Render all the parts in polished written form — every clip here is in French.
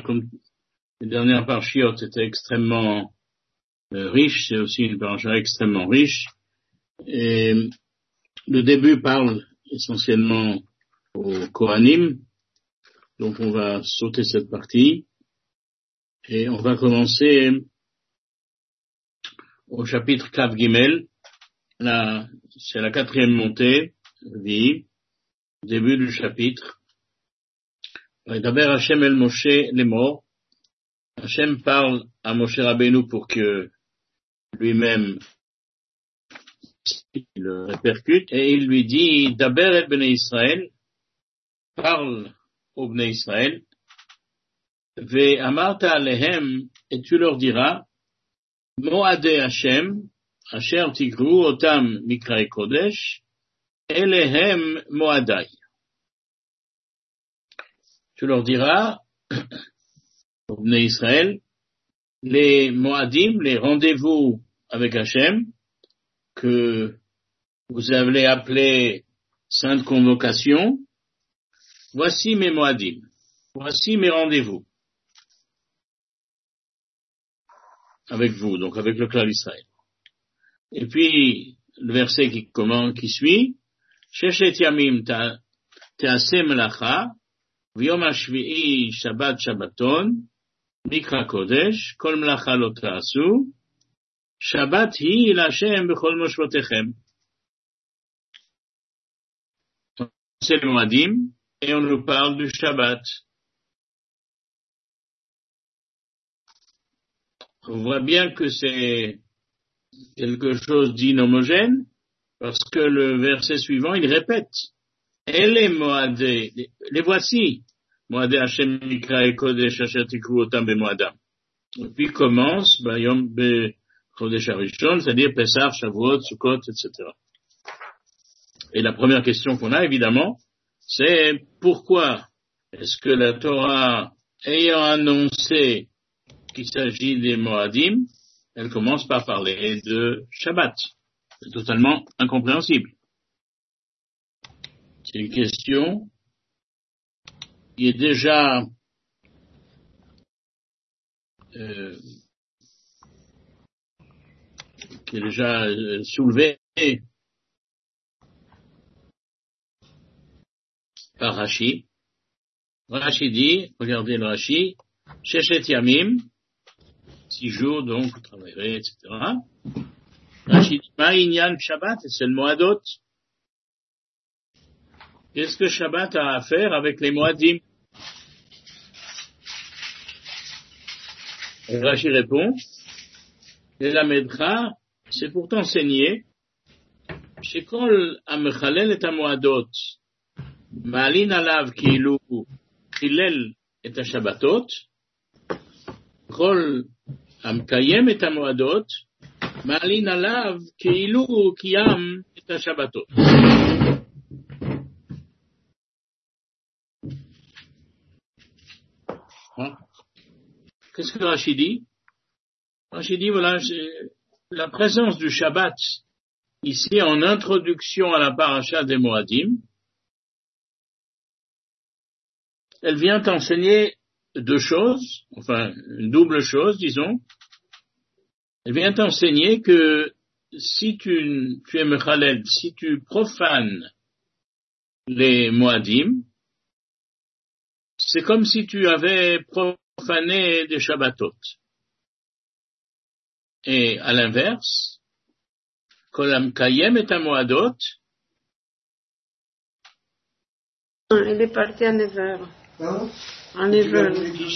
comme les dernières parachiotes étaient extrêmement riches, c'est aussi une paracha extrêmement riche. Et le début parle essentiellement au Kohanim, donc on va sauter cette partie et on va commencer au chapitre Kav Gimel. Là, c'est la 4e montée, début du chapitre. Daber Hashem el Moshe les morts. Hashem parle à Moshe Rabbeinu pour que lui-même il le répercute et il lui dit Daber el Bnei Israël, parle aux Bnei Israël, ve amarta alehem, et tu leur diras Moadei Hashem asher tikru otam mikrae kodesh elehem moadai. Tu leur diras aux Bnei Israël, les Moadim, les rendez-vous avec Hashem, que vous avez appelé sainte convocation, voici mes Moadim, voici mes rendez-vous avec vous, donc avec le clan d'Israël. Et puis, le verset qui suit, Sheshet Yamim Te'aseh Melacha, V'yom HaShvi'i Shabbat Shabbaton, Mikra Kodesh, Kol Melacha Lo Ta'asu, Shabbat hi l'Hashem b'chol moshvotechem. C'est le Moadim, et on nous parle du Shabbat. On voit bien que c'est quelque chose d'inhomogène, parce que le verset suivant, il répète. Et les Moadé, les voici. Moadé Hashem Mikra Kodesh Asher Tikru Otam Bemoadam. Et puis commence, Yom Chodesh Harishon, c'est-à-dire Pessah, Shavuot, Sukkot, etc. Et la première question qu'on a, évidemment, c'est pourquoi est-ce que la Torah, ayant annoncé qu'il s'agit des Moadim, elle commence par parler de Shabbat. C'est totalement incompréhensible. C'est une question qui est déjà soulevée par Rashi. Rashi dit, regardez le Rashi, Sheshet Yamim, 6 jours, donc, vous travaillerez, etc. Rashi dit, Ma'inyan Shabbat, c'est le Moadot. Qu'est-ce que Shabbat a à faire avec les Moadim? Et Rashi répond, Elamedcha, c'est pour t'enseigner, Shekol Amechalel et Amoadot, Ma'alin alav ki'ilu chilel et Shabbatot, Kol Amkayem et Amoadot, Ma'alin alav ki'ilu kiyam et Shabbatot. Qu'est-ce que Rashi dit? Rashi dit, voilà, la présence du Shabbat, ici en introduction à la paracha des Moadim, elle vient enseigner 2 choses, enfin, une double chose, disons. Elle vient enseigner que si tu es mechalel, si tu profanes les Moadim, c'est comme si tu avais profané des Shabbatot. Et à l'inverse, Kolam Kayem et Moadot. Il est parti en hiver. En hiver.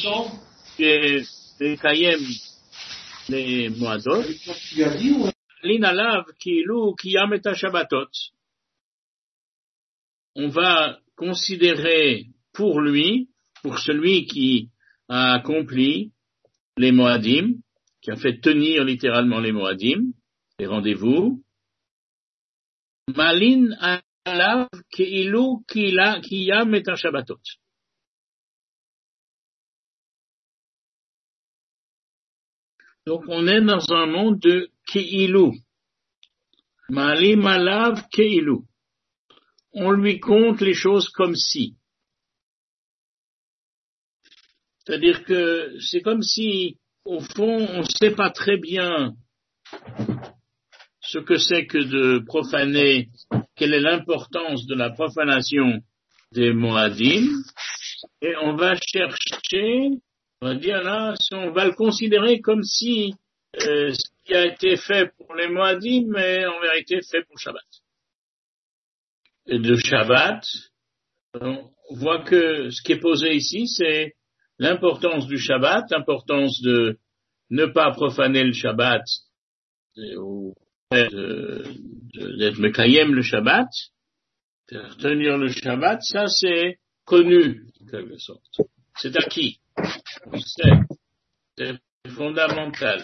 Et Kayem, les Moadot. L'inalav ki'ilu kiyam et Shabbatot. On va considérer pour lui, pour celui qui a accompli les Moadim, qui a fait tenir littéralement les Moadim, les rendez-vous, Malin alav ki'ilu kiyam et Shabbatot. Donc on est dans un monde de ki'ilu. Malim alav ki'ilu. On lui compte les choses comme si. C'est-à-dire que c'est comme si, au fond, on ne sait pas très bien ce que c'est que de profaner, quelle est l'importance de la profanation des Moadim, et on va chercher, on va dire là, on va le considérer comme si ce qui a été fait pour les Moadim est en vérité fait pour Shabbat. Et de Shabbat, on voit que ce qui est posé ici, c'est l'importance du Shabbat, l'importance de ne pas profaner le Shabbat, ou d'être Mekayem le Shabbat, faire tenir le Shabbat, ça c'est connu, en quelque sorte. C'est acquis. C'est fondamental.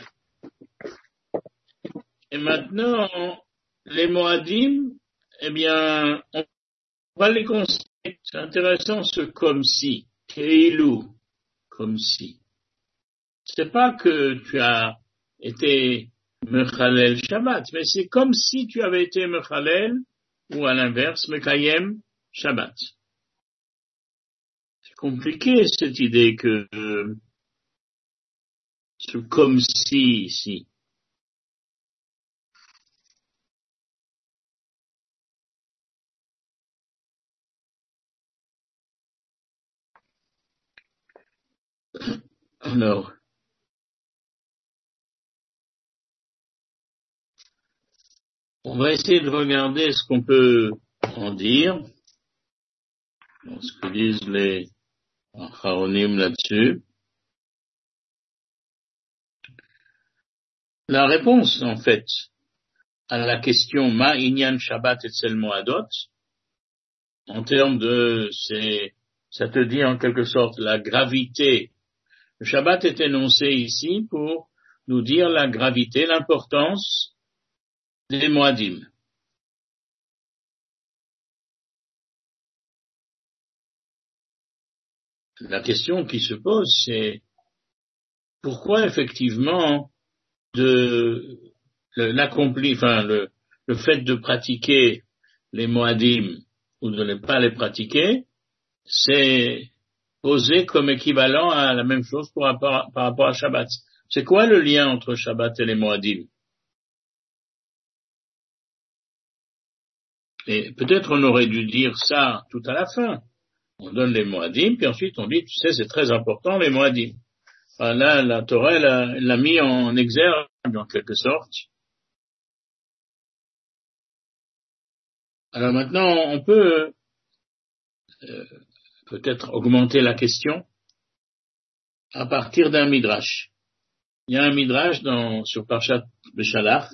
Et maintenant, les Moadim, eh bien, on va les considérer. C'est intéressant ce comme si, Keilou, comme si. C'est pas que tu as été Mechalel Shabbat, mais c'est comme si tu avais été Mechalel, ou à l'inverse, Mekayem Shabbat. C'est compliqué cette idée que ce comme si ici. Alors, on va essayer de regarder ce qu'on peut en dire, ce que disent les Acharonim là-dessus. La réponse, en fait, à la question Ma Inyan Shabbat Etzel Moadot, en termes de, ça te dit en quelque sorte la gravité. Le Shabbat est énoncé ici pour nous dire la gravité, l'importance des Moadim. La question qui se pose, c'est pourquoi effectivement le fait de pratiquer les Moadim ou de ne pas les pratiquer, c'est posé comme équivalent à la même chose par rapport à Shabbat. C'est quoi le lien entre Shabbat et les Moadim? Et peut-être on aurait dû dire ça tout à la fin. On donne les Moadim, puis ensuite on dit, tu sais, c'est très important les Moadim. Là, la Torah l'a mis en exergue, en quelque sorte. Alors maintenant, on peut peut-être augmenter la question à partir d'un midrash. Il y a un midrash sur Parshat Beshalach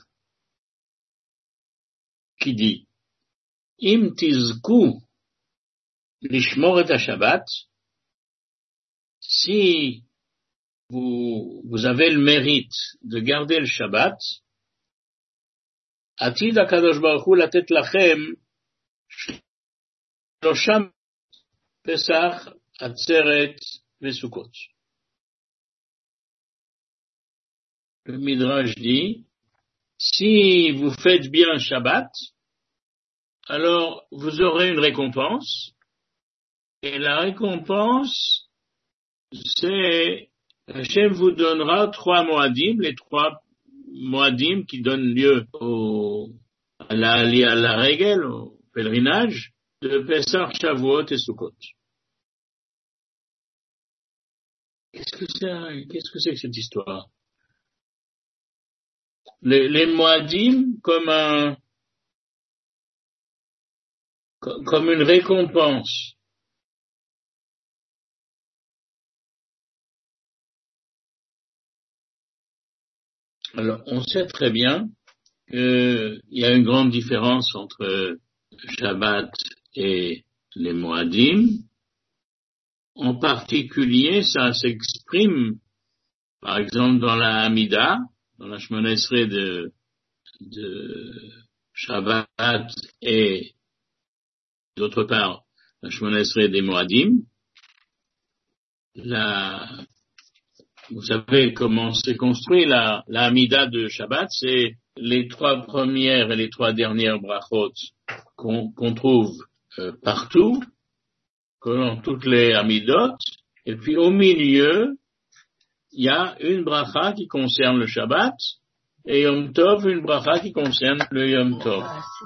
qui dit Im tizku lishmor et Shabbat, si vous avez le mérite de garder le Shabbat, Atid HaKadosh Baruch Hu latet lachem shlosham Pesach, Atzeret Vesukot. Le Midrash dit, si vous faites bien le Shabbat, alors vous aurez une récompense, et la récompense, c'est, Hachem vous donnera 3 Moadim, les 3 Moadim qui donnent lieu à la règle, au pèlerinage, de Pesach, Shavuot et Sukkot. Qu'est-ce que c'est que cette histoire? Les Moadim comme une récompense. Alors, on sait très bien qu'il y a une grande différence entre Shabbat et les Moadim. En particulier, ça s'exprime, par exemple, dans la Hamida, dans la Shemona Esrei de Shabbat et, d'autre part, la Shemona Esrei des Moadim. Vous savez comment c'est construit la Hamida de Shabbat, c'est les 3 premières et les 3 dernières brachot qu'on trouve partout, dans toutes les Hamidot, Et puis au milieu, il y a une bracha qui concerne le Shabbat et Yom Tov, une bracha qui concerne le Yom Tov.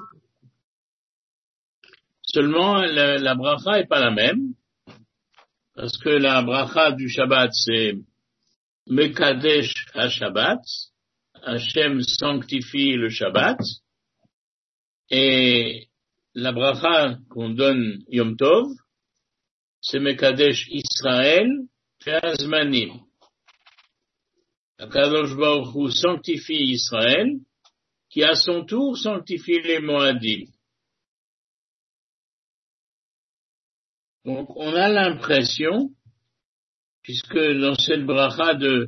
Seulement, la bracha est pas la même, parce que la bracha du Shabbat, c'est Mekadesh HaShabbat, Hachem sanctifie le Shabbat, et la bracha qu'on donne Yom Tov, c'est Mekadesh Israël Azmanim. Akadosh Baruch Hu sanctifie Israël, qui à son tour sanctifie les Moadim. Donc, on a l'impression, puisque dans cette bracha de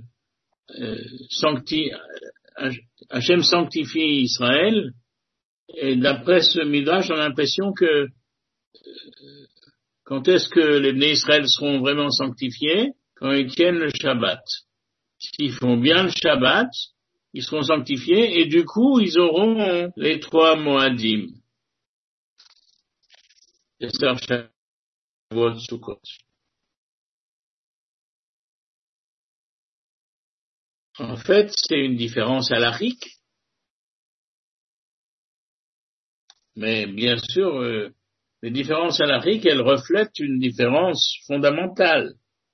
Hachem sanctifie Israël, et d'après ce midrash, on a l'impression que quand est-ce que les Bnei Israël seront vraiment sanctifiés? Quand ils tiennent le Shabbat. S'ils font bien le Shabbat, ils seront sanctifiés, et du coup, ils auront les 3 Moadim. En fait, c'est une différence halachique, mais bien sûr, les différences halachiques, elles reflètent une différence fondamentale.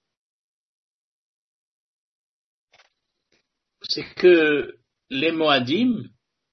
C'est que les Moadim,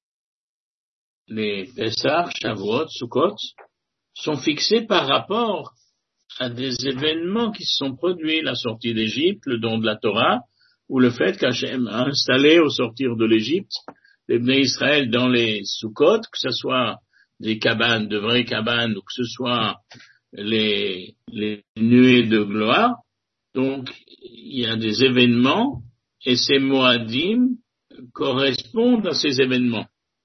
les Pessah, Shavuot, Sukkot, sont fixés par rapport à des événements qui se sont produits, la sortie d'Égypte, le don de la Torah, ou le fait qu'Hachem a installé au sortir de l'Égypte les Bnei Israël dans les Sukkot, que ce soit des cabanes, de vraies cabanes, ou que ce soit les nuées de gloire. Donc, il y a des événements, et ces Moadim correspondent à ces événements.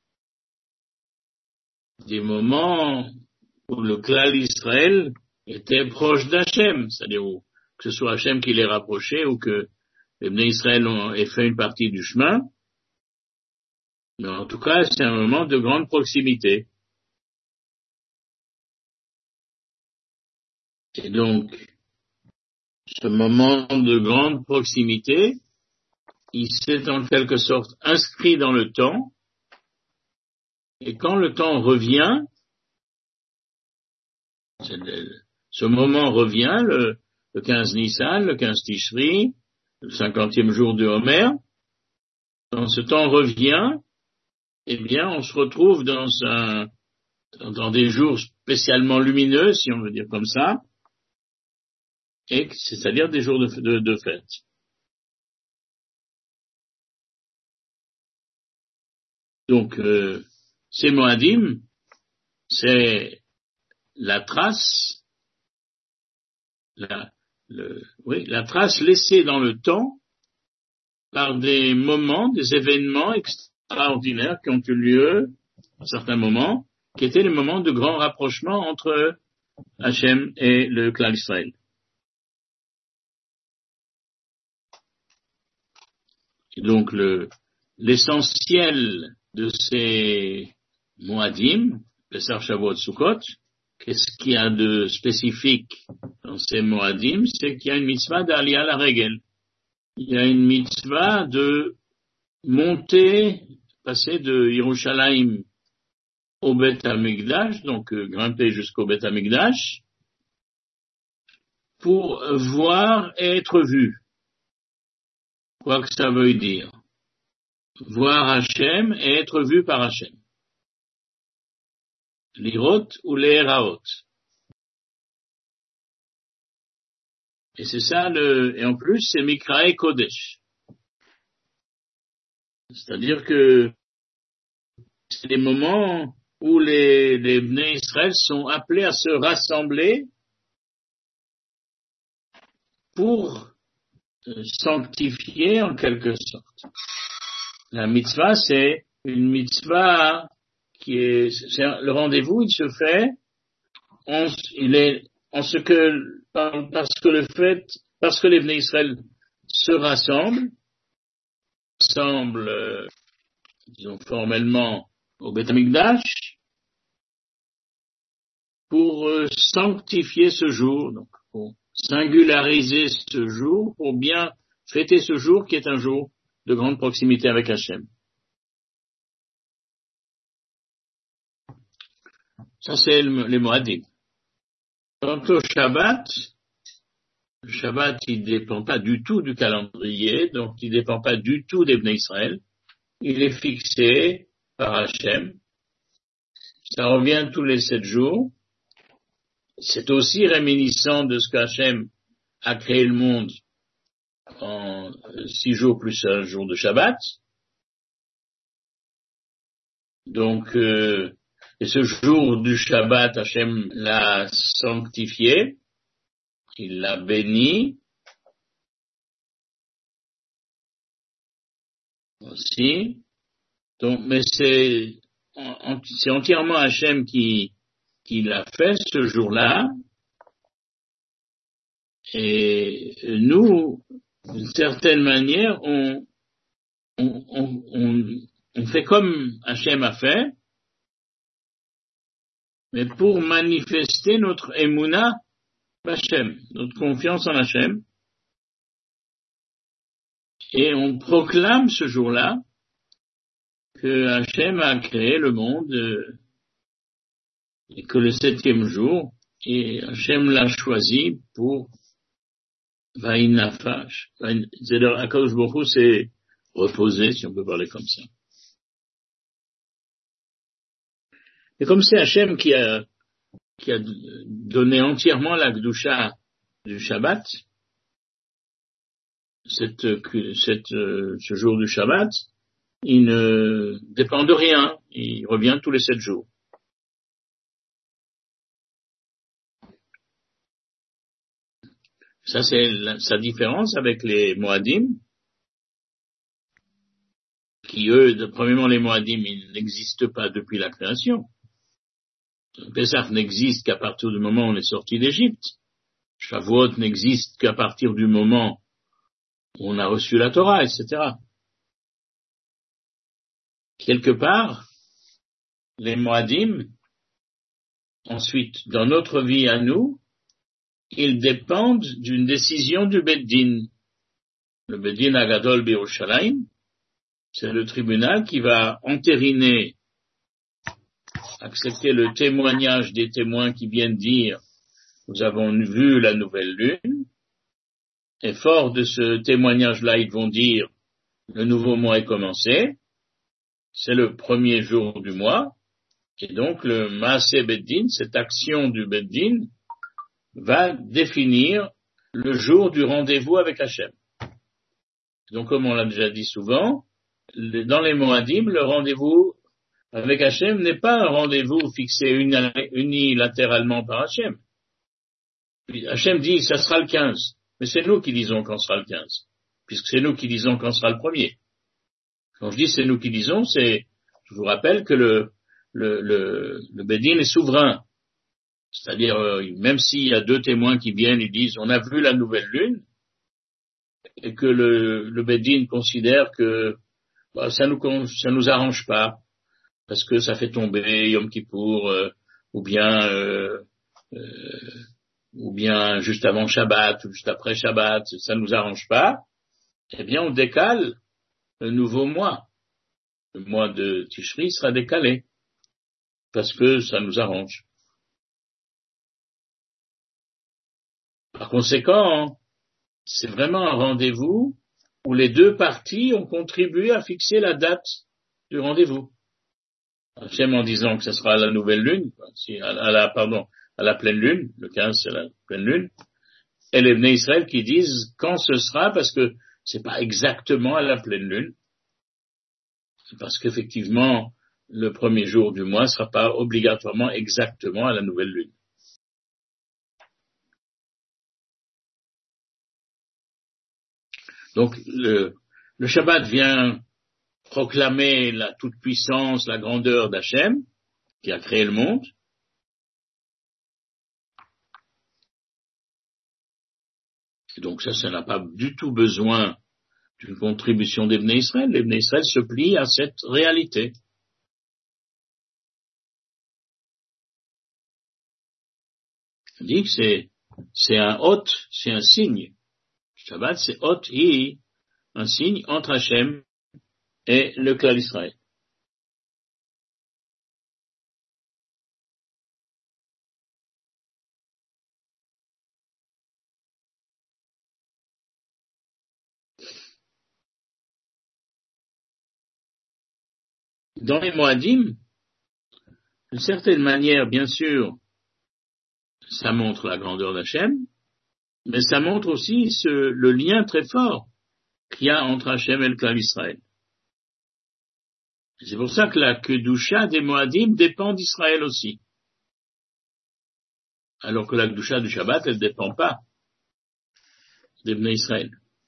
Des moments où le Klal Israël était proche d'Hachem, c'est-à-dire que ce soit Hachem qui les rapprochait ou que les Bnei Israël aient fait une partie du chemin. Mais en tout cas, c'est un moment de grande proximité. Et donc, ce moment de grande proximité, il s'est en quelque sorte inscrit dans le temps, et quand le temps revient, ce moment revient, le 15 Nissan, le 15 Tishri, le 50e jour de Homer, quand ce temps revient, eh bien, on se retrouve dans des jours spécialement lumineux, si on veut dire comme ça, et c'est-à-dire des jours de fête. Donc, ces Moadim, c'est la trace, la trace laissée dans le temps par des moments, des événements extraordinaires qui ont eu lieu à certains moments, qui étaient les moments de grand rapprochement entre Hachem et le Klal Israël. Et donc, l'essentiel de ces Moadim, Pessah, Shavuot, Sukkot, qu'est-ce qu'il y a de spécifique dans ces Moadim? C'est qu'il y a une mitzvah d'Aliyah la Regel. Il y a une mitzvah de monter, passer de Yerushalayim au Beth Amikdash, donc grimper jusqu'au Beth Amikdash, pour voir et être vu. Quoi que ça veuille dire. Voir Hachem et être vu par Hachem. L'irot ou l'eraot. Et c'est ça et en plus c'est Mikrae Kodesh. C'est-à-dire que c'est des moments où les Bnei Israël sont appelés à se rassembler pour sanctifier en quelque sorte. La mitzvah, c'est une mitzvah le rendez-vous, il se fait parce que les Bnei Israël se rassemblent, disons formellement au Beth Amikdash, pour sanctifier ce jour, donc pour singulariser ce jour pour bien fêter ce jour qui est un jour de grande proximité avec Hachem. Ça, c'est les Moadim. Quant au Shabbat, le Shabbat, il dépend pas du tout du calendrier, donc il dépend pas du tout des Bnei Israël. Il est fixé par Hachem. Ça revient tous les 7 jours. C'est aussi réminiscent de ce qu'Hachem a créé le monde en 6 jours plus un jour de Shabbat. Donc, et ce jour du Shabbat, Hachem l'a sanctifié, il l'a béni aussi. Donc, mais c'est entièrement Hachem qui l'a fait ce jour-là. Et nous, d'une certaine manière, on fait comme Hachem a fait, mais pour manifester notre émouna Hachem, notre confiance en Hachem. Et on proclame ce jour-là que Hachem a créé le monde et que le 7e jour, et Hachem l'a choisi pour Vaïnafash. C'est-à-dire, Akadosh Baruch Hu s'est reposé, si on peut parler comme ça. Et comme c'est Hachem qui a donné entièrement la Kedusha du Shabbat, ce jour du Shabbat, il ne dépend de rien, il revient tous les 7 jours. Ça, c'est sa différence avec les Moadim, qui eux, premièrement, les Moadim, ils n'existent pas depuis la création. Pessah n'existe qu'à partir du moment où on est sorti d'Égypte. Shavuot n'existe qu'à partir du moment où on a reçu la Torah, etc. Quelque part, les Moadim, ensuite, dans notre vie à nous, ils dépendent d'une décision du Beit Din. Le Beit Din Agadol B'Yerushalayim, c'est le tribunal qui va entériner, accepter le témoignage des témoins qui viennent dire « Nous avons vu la nouvelle lune », et fort de ce témoignage-là, ils vont dire « Le nouveau mois est commencé », c'est le premier jour du mois, et donc le Maaseh Beit Din, cette action du Beit Din, va définir le jour du rendez-vous avec Hachem. Donc, comme on l'a déjà dit souvent, dans les Moadim, le rendez-vous avec Hachem n'est pas un rendez-vous fixé unilatéralement par Hachem. Hachem dit que ça sera le 15, mais c'est nous qui disons quand sera le 15, puisque c'est nous qui disons quand sera le premier. Quand je dis c'est nous qui disons, je vous rappelle que le Beit Din est souverain. C'est-à-dire, même s'il y a 2 témoins qui viennent et disent on a vu la nouvelle lune, et que le Beit Din considère que ça nous arrange pas, parce que ça fait tomber Yom Kippour, ou bien juste avant Shabbat, ou juste après Shabbat, ça nous arrange pas, eh bien on décale le nouveau mois. Le mois de Tishri sera décalé, parce que ça nous arrange. Par conséquent, c'est vraiment un rendez-vous où les 2 parties ont contribué à fixer la date du rendez-vous. Hachem en disant que ce sera à la nouvelle lune, à la pleine lune, le 15 c'est la pleine lune, et les Bnei Israël qui disent quand ce sera, parce que c'est pas exactement à la pleine lune, c'est parce qu'effectivement, le premier jour du mois ne sera pas obligatoirement exactement à la nouvelle lune. Donc, le Shabbat vient proclamer la toute-puissance, la grandeur d'Hachem, qui a créé le monde. Et donc ça n'a pas du tout besoin d'une contribution des Bnei Israël. Les Bnei Israël se plient à cette réalité. Je dis que c'est un hôte, c'est un signe. Shabbat, c'est hôte et un signe entre Hachem et le clan d'Israël. Dans les Moadim, d'une certaine manière, bien sûr, ça montre la grandeur d'Hachem, mais ça montre aussi le lien très fort qu'il y a entre Hachem et le clan d'Israël. C'est pour ça que la Kedusha des Moadim dépend d'Israël aussi. Alors que la Kedusha du Shabbat, elle ne dépend pas des Bnei Israël.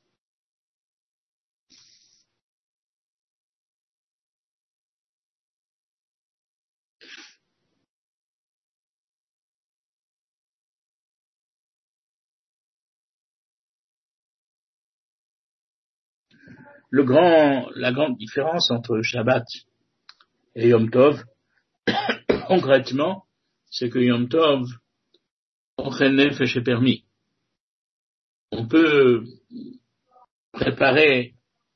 La grande différence entre Shabbat et Yom Tov, concrètement, c'est que Yom Tov, Ochel Nefesh est permis. On peut préparer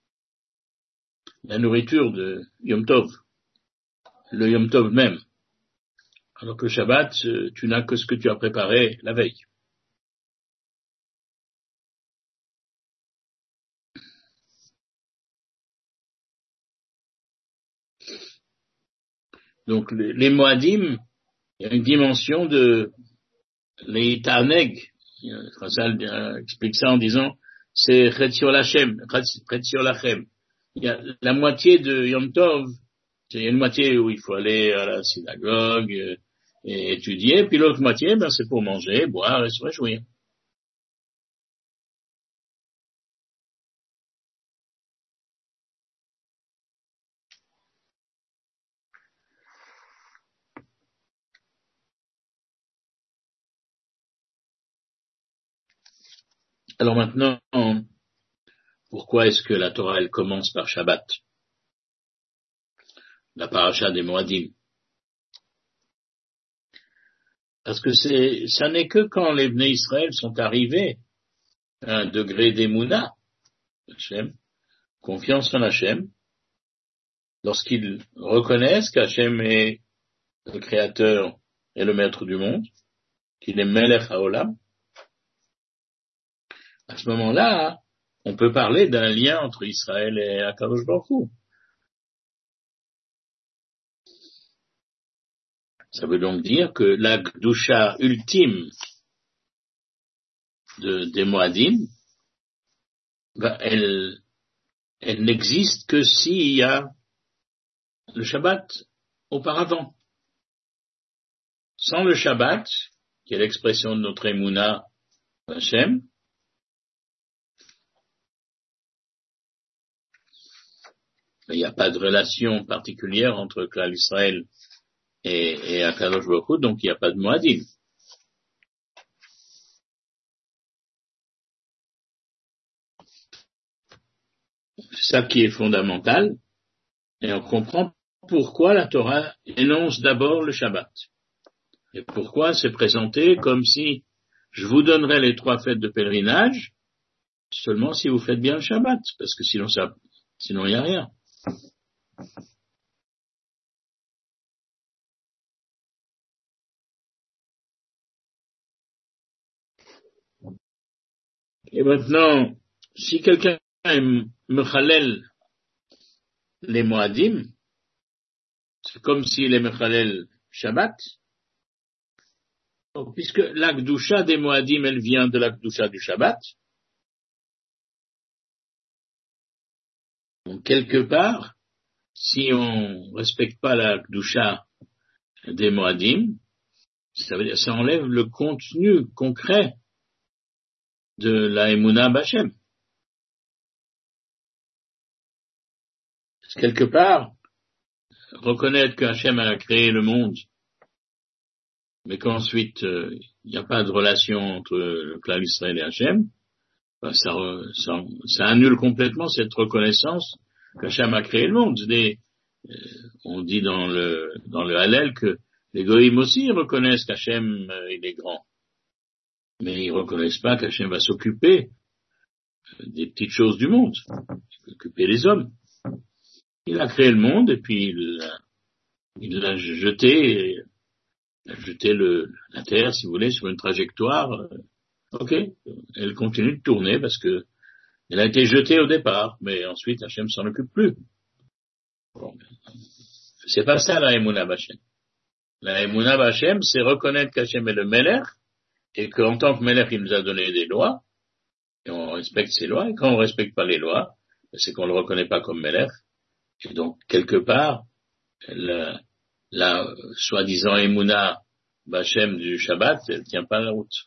la nourriture de Yom Tov, le Yom Tov même. Alors que Shabbat, tu n'as que ce que tu as préparé la veille. Donc les Moadim, il y a une dimension de les Taneg. Chazal explique ça en disant c'est Chetzior Lachem. Il y a la moitié de Yom Tov, il y a une moitié où il faut aller à la synagogue et étudier, puis l'autre moitié, c'est pour manger, boire et se réjouir. Alors maintenant, pourquoi est-ce que la Torah, elle commence par Shabbat? La paracha des Moadim. Parce que ça n'est que quand les Bnei Israël sont arrivés à un degré d'émouna, Hachem, confiance en Hachem, lorsqu'ils reconnaissent qu'Hachem est le créateur et le maître du monde, qu'il est Melech Haolam, à ce moment-là, on peut parler d'un lien entre Israël et Akadosh Baruch Hu. Ça veut donc dire que la Kedusha ultime des Moadim, elle n'existe que s'il y a le Shabbat auparavant. Sans le Shabbat, qui est l'expression de notre Emouna Hachem, il n'y a pas de relation particulière entre Klal Israël et Akadosh Baruch Hu, donc il n'y a pas de Moadim. C'est ça qui est fondamental, et on comprend pourquoi la Torah énonce d'abord le Shabbat. Et pourquoi c'est présenté comme si je vous donnerai les 3 fêtes de pèlerinage seulement si vous faites bien le Shabbat, parce que sinon il n'y a rien. Et maintenant, si quelqu'un est mechalel les Moadim, c'est comme s'il est mechalel Shabbat, puisque la Kedusha des Moadim, elle vient de la Kedusha du Shabbat. Donc, quelque part, si on respecte pas la Kedusha des Moadim, ça veut dire, ça enlève le contenu concret de la Emouna B'Hachem. Quelque part, reconnaître que Hachem a créé le monde, mais qu'ensuite, il n'y a pas de relation entre le clan Israël et Hachem, ça annule complètement cette reconnaissance qu'Hachem a créé le monde. On dit dans le Hallel que les Goïm aussi reconnaissent qu'Hachem, il est grand. Mais ils reconnaissent pas qu'Hachem va s'occuper des petites choses du monde, s'occuper des hommes. Il a créé le monde et puis il l'a jeté la terre, si vous voulez, sur une trajectoire. Ok, elle continue de tourner parce que elle a été jetée au départ, mais ensuite Hachem s'en occupe plus. Bon, c'est pas ça la Emouna B'Hachem. La Emouna B'Hachem, c'est reconnaître qu'Hachem est le Melech et qu'en tant que Melech, il nous a donné des lois et on respecte ces lois. Et quand on respecte pas les lois, c'est qu'on le reconnaît pas comme Melech. Et donc, quelque part, la soi-disant Emouna B'Hachem du Shabbat, elle tient pas la route.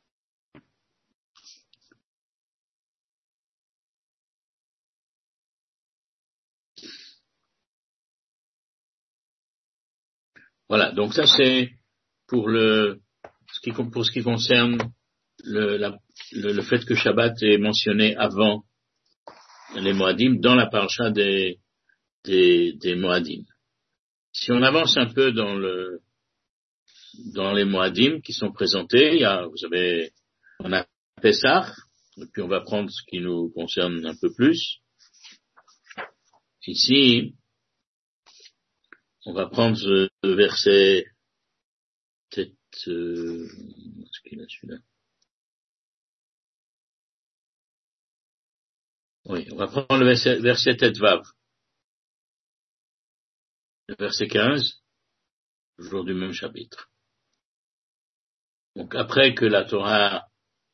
Voilà, donc ça c'est pour ce qui concerne le fait que Shabbat est mentionné avant les Moadim dans la paracha des Moadim. Si on avance un peu dans les Moadim qui sont présentés, on a Pessah, et puis on va prendre ce qui nous concerne un peu plus. Ici, on va prendre le verset, peut-être, est-ce qu'il a celui-là? Oui, on va prendre le verset Tetvav. Le verset 15, toujours du même chapitre. Donc après que la Torah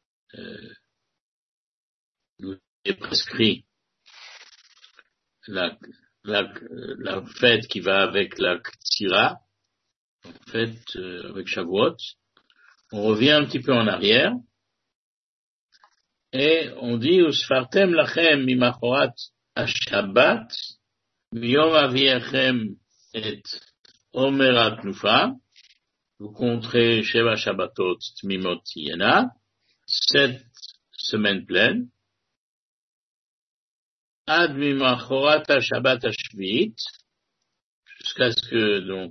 nous ait prescrit la fête qui va avec la Ktsira, en fait, avec Shavuot, on revient un petit peu en arrière et on dit Usfartem lachem mimachorat ha-Shabbat miyom aviechem et omerat nufa. Vous compterez Sheva Shabbatot Tmimot Yena, 7 semaines pleines, Ad Mimachorat Shabbat Ashvit, jusqu'à ce que donc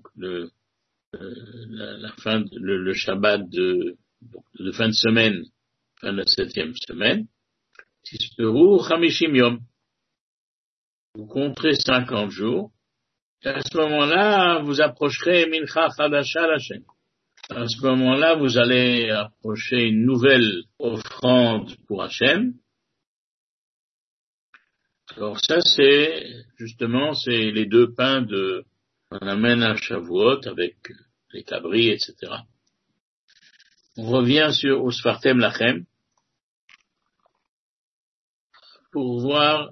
la fin le Shabbat de fin de semaine, fin de la 7e semaine, Tisperu Chamishim Yom. Vous compterez 50 jours, et à ce moment-là, vous approcherez Mincha Chadasha L'Hashem. À ce moment-là, vous allez approcher une nouvelle offrande pour Hachem. Alors ça, c'est les 2 pains on amène à Shavuot avec les cabris, etc. On revient sur Usfartem Lachem pour voir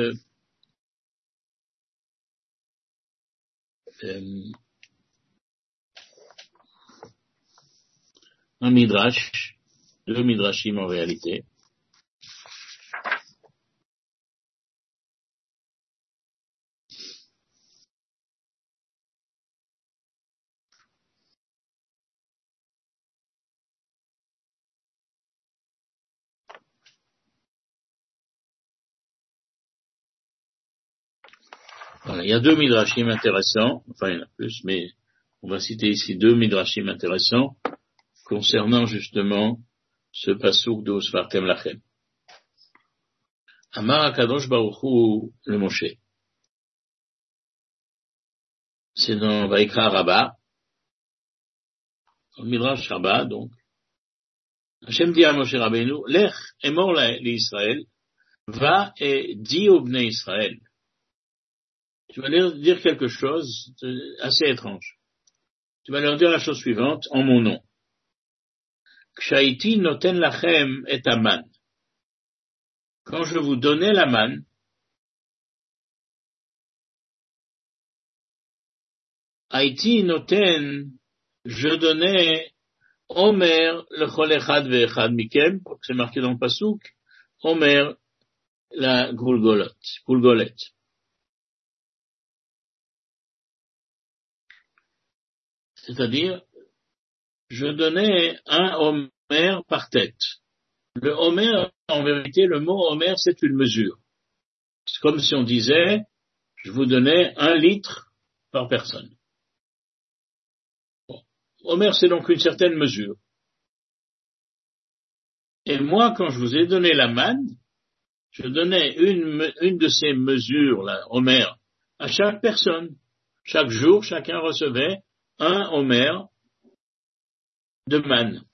un midrash, 2 midrashim en réalité. Voilà, il y a 2 midrashim intéressants, enfin il y en a plus, mais on va citer ici 2 midrashim intéressants concernant justement ce passouk de Usfartem Lachem. Amar HaKadosh Baruch Hu le Moshe. C'est dans Vaikra Rabbah, dans le Midrash Rabbah, donc. Hachem dit à Moshe Rabbeinu, Lech emor l'Israël, va et dis au Bnei Israël. Tu vas leur dire quelque chose assez étrange. Tu vas leur dire la chose suivante, en mon nom. Kshaiti noten lachem et aman. Quand je vous donnais la manne, Haïti noten, je donnais Omer le chol echad ve'echad mikem, c'est marqué dans le pasouk, Omer la Gulgolet. C'est-à-dire, je donnais un Omer par tête. Le Omer, en vérité, le mot Omer, c'est une mesure. C'est comme si on disait, je vous donnais 1 litre par personne. Bon. Omer, c'est donc une certaine mesure. Et moi, quand je vous ai donné la manne, je donnais une de ces mesures, là, Homer, à chaque personne. Chaque jour, chacun recevait un Homer de manne.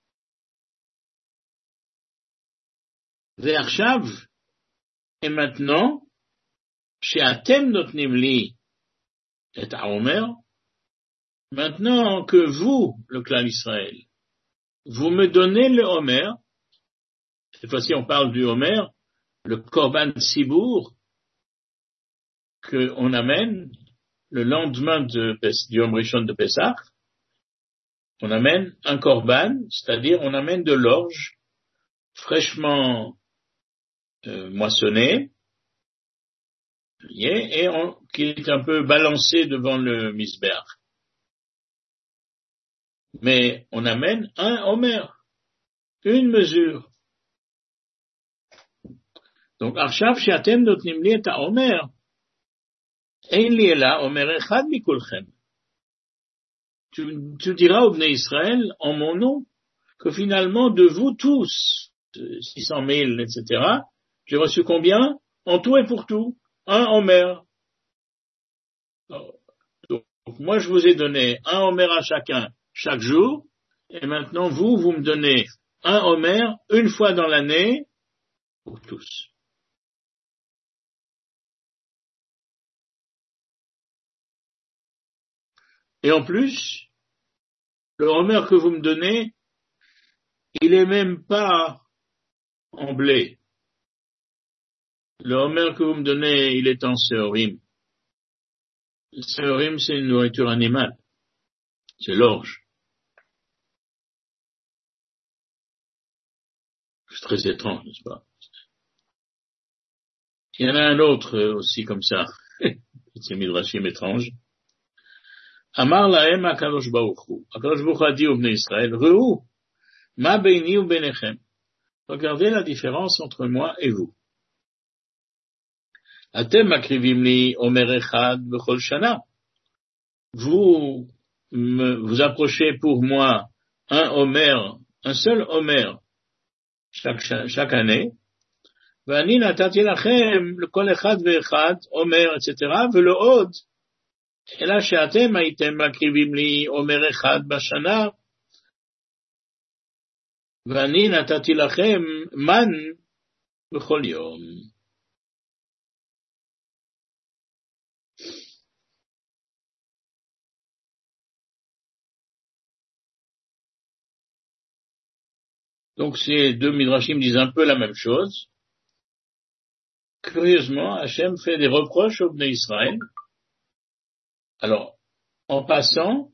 Ve'arshav, et maintenant, chez Atem notnim li et Homer, maintenant que vous, le clan Israël, vous me donnez le Homer, cette fois-ci on parle du Homer, le Korban Sibour, qu'on amène le lendemain du Yom Rishon de Pessah, on amène un Korban, c'est-à-dire on amène de l'orge fraîchement moissonnée, et qui est un peu balancé devant le misbeach. Mais on amène un Homer, une mesure. Donc, Arshav she'atem notnim li et ha'omer, ein li ela Homer echad mikulchem. Tu diras au Bnei Israël, en mon nom, que finalement, de vous tous, 600 000, etc., j'ai reçu combien? En tout et pour tout, un Homer. Donc, moi, je vous ai donné un Homer à chacun, chaque jour, et maintenant, vous me donnez un Homer une fois dans l'année, pour tous. Et en plus, le Homer que vous me donnez, il est même pas en blé. Le Homer que vous me donnez, il est en séorim. Le séorim, c'est une nourriture animale. C'est l'orge. C'est très étrange, n'est-ce pas? Il y en a un autre aussi comme ça. C'est midrashim étrange. Amar lahem HaKadosh Baruch Hu. HaKadosh Baruch Hu a dit au Bnei Israël, Re'u, ma beini u benechem. Regardez la différence entre moi et vous. Atem makrivim li omer echad b'chol shana. Vous approchez pour moi un Homer, un seul Homer, chaque année. ואני נתתי לכם לכל אחד ואחד אומר, etc. ולא עוד, אלא שאתם הייתם מקריבים לי אומר אחד בשנה, ואני נתתי לכם מן בכל יום. Donc ces deux midrashim disent un peu la même chose. Curieusement, Hachem fait des reproches au Bnei Israël. Alors, en passant,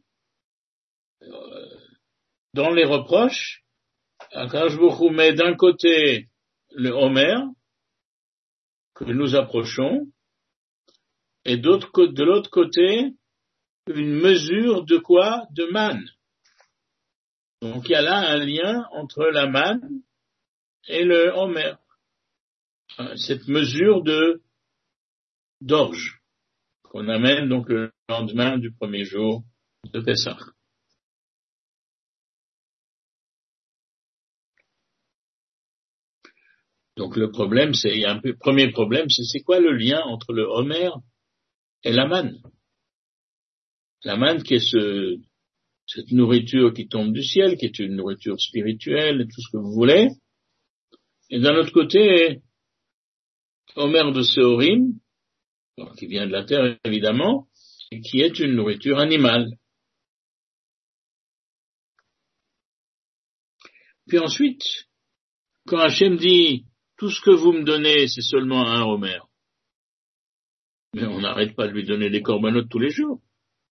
dans les reproches, Akadosh Baruch Hu met d'un côté le Homer, que nous approchons, et de l'autre côté, une mesure de quoi? De manne. Donc il y a là un lien entre la manne et le Homer. Cette mesure d'orge qu'on amène donc le lendemain du premier jour de Pessah. Donc le problème, premier problème, c'est quoi le lien entre le Homer et la manne? La manne qui est cette nourriture qui tombe du ciel, qui est une nourriture spirituelle, tout ce que vous voulez. Et d'un autre côté, Homer de Séorim, qui vient de la terre évidemment, et qui est une nourriture animale. Puis ensuite, quand Hachem dit tout ce que vous me donnez, c'est seulement un Homer, mais on n'arrête pas de lui donner des corbanotes tous les jours.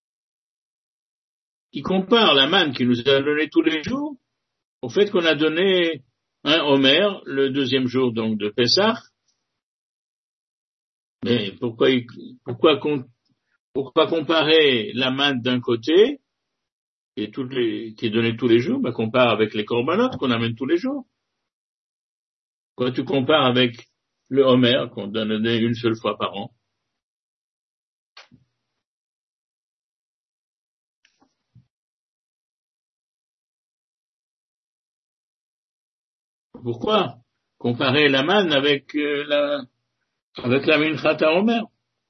Il compare la manne qu'il nous a donnée tous les jours au fait qu'on a donné un Homer le deuxième jour donc de Pessah. Mais pourquoi comparer la manne d'un côté qui est donnée tous les jours, compare avec les corbanotes qu'on amène tous les jours. Pourquoi tu compares avec le Homer qu'on donnait une seule fois par an? Pourquoi comparer la manne avec la Minchat HaOmer?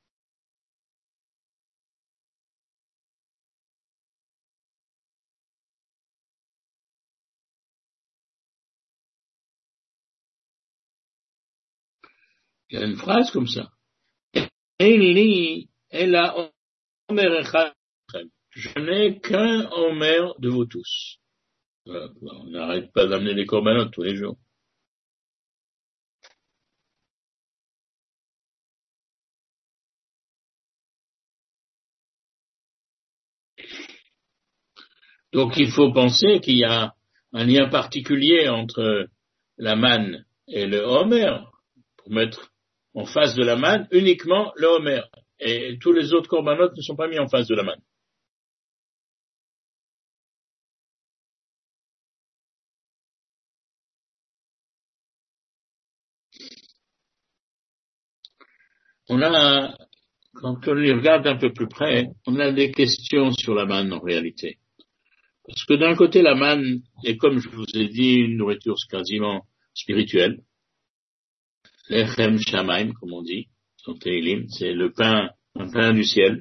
Il y a une phrase comme ça. Eli, Ela Omer Echad. Je n'ai qu'un Omer de vous tous. Voilà. On n'arrête pas d'amener des corbanotes tous les jours. Donc il faut penser qu'il y a un lien particulier entre la manne et le Homer, pour mettre en face de la manne uniquement le Homer. Et tous les autres corbanotes ne sont pas mis en face de la manne. Quand on les regarde un peu plus près, on a des questions sur la manne en réalité. Parce que d'un côté, la manne est, comme je vous ai dit, une nourriture quasiment spirituelle. Lechem Shamaim, comme on dit, c'est le pain, un pain du ciel.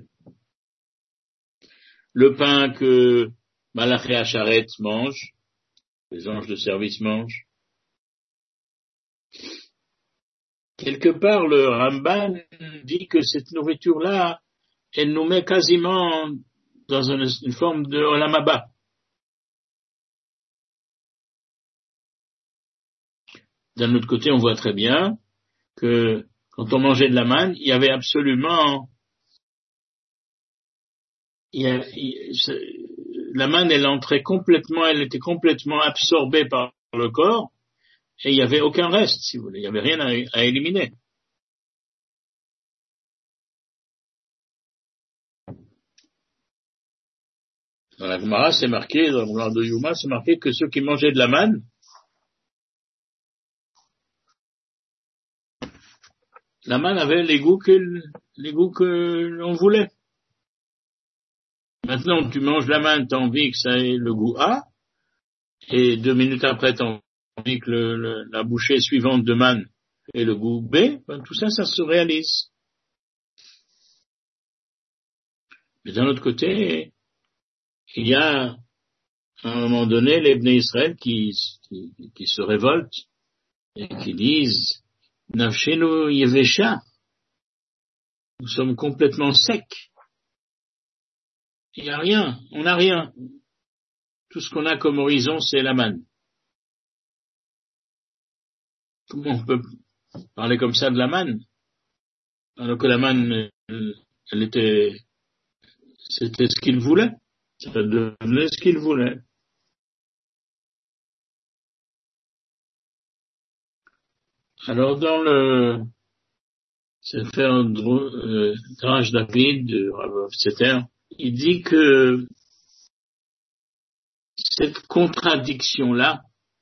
Le pain que Malaché Acharet mange, les anges de service mangent. Quelque part, le Ramban dit que cette nourriture-là, elle nous met quasiment dans une forme de Olam Haba. D'un autre côté, on voit très bien que quand on mangeait de la manne, il y avait absolument, la manne, elle entrait complètement, elle était complètement absorbée par le corps, et il n'y avait aucun reste, si vous voulez, il n'y avait rien à éliminer. Dans la Gemara, c'est marqué, dans le Gemara de Yuma, c'est marqué que ceux qui mangeaient de la manne, la manne avait les goûts que l'on voulait. Maintenant, tu manges la manne, t'as envie que ça ait le goût A, et 2 minutes après, t'as envie que la bouchée suivante de manne ait le goût B, ben, tout ça, ça se réalise. Mais d'un autre côté, il y a, à un moment donné, les Bnei Israël qui se révoltent et qui disent, Nafshenu Yevesha, nous sommes complètement secs. Il n'y a rien, on n'a rien. Tout ce qu'on a comme horizon, c'est la manne. Comment on peut parler comme ça de la manne? Alors que la manne, c'était ce qu'il voulait. Ça devenait ce qu'il voulait. Alors dans le Sefer Drach David de Rav Hofstetter, il dit que cette contradiction-là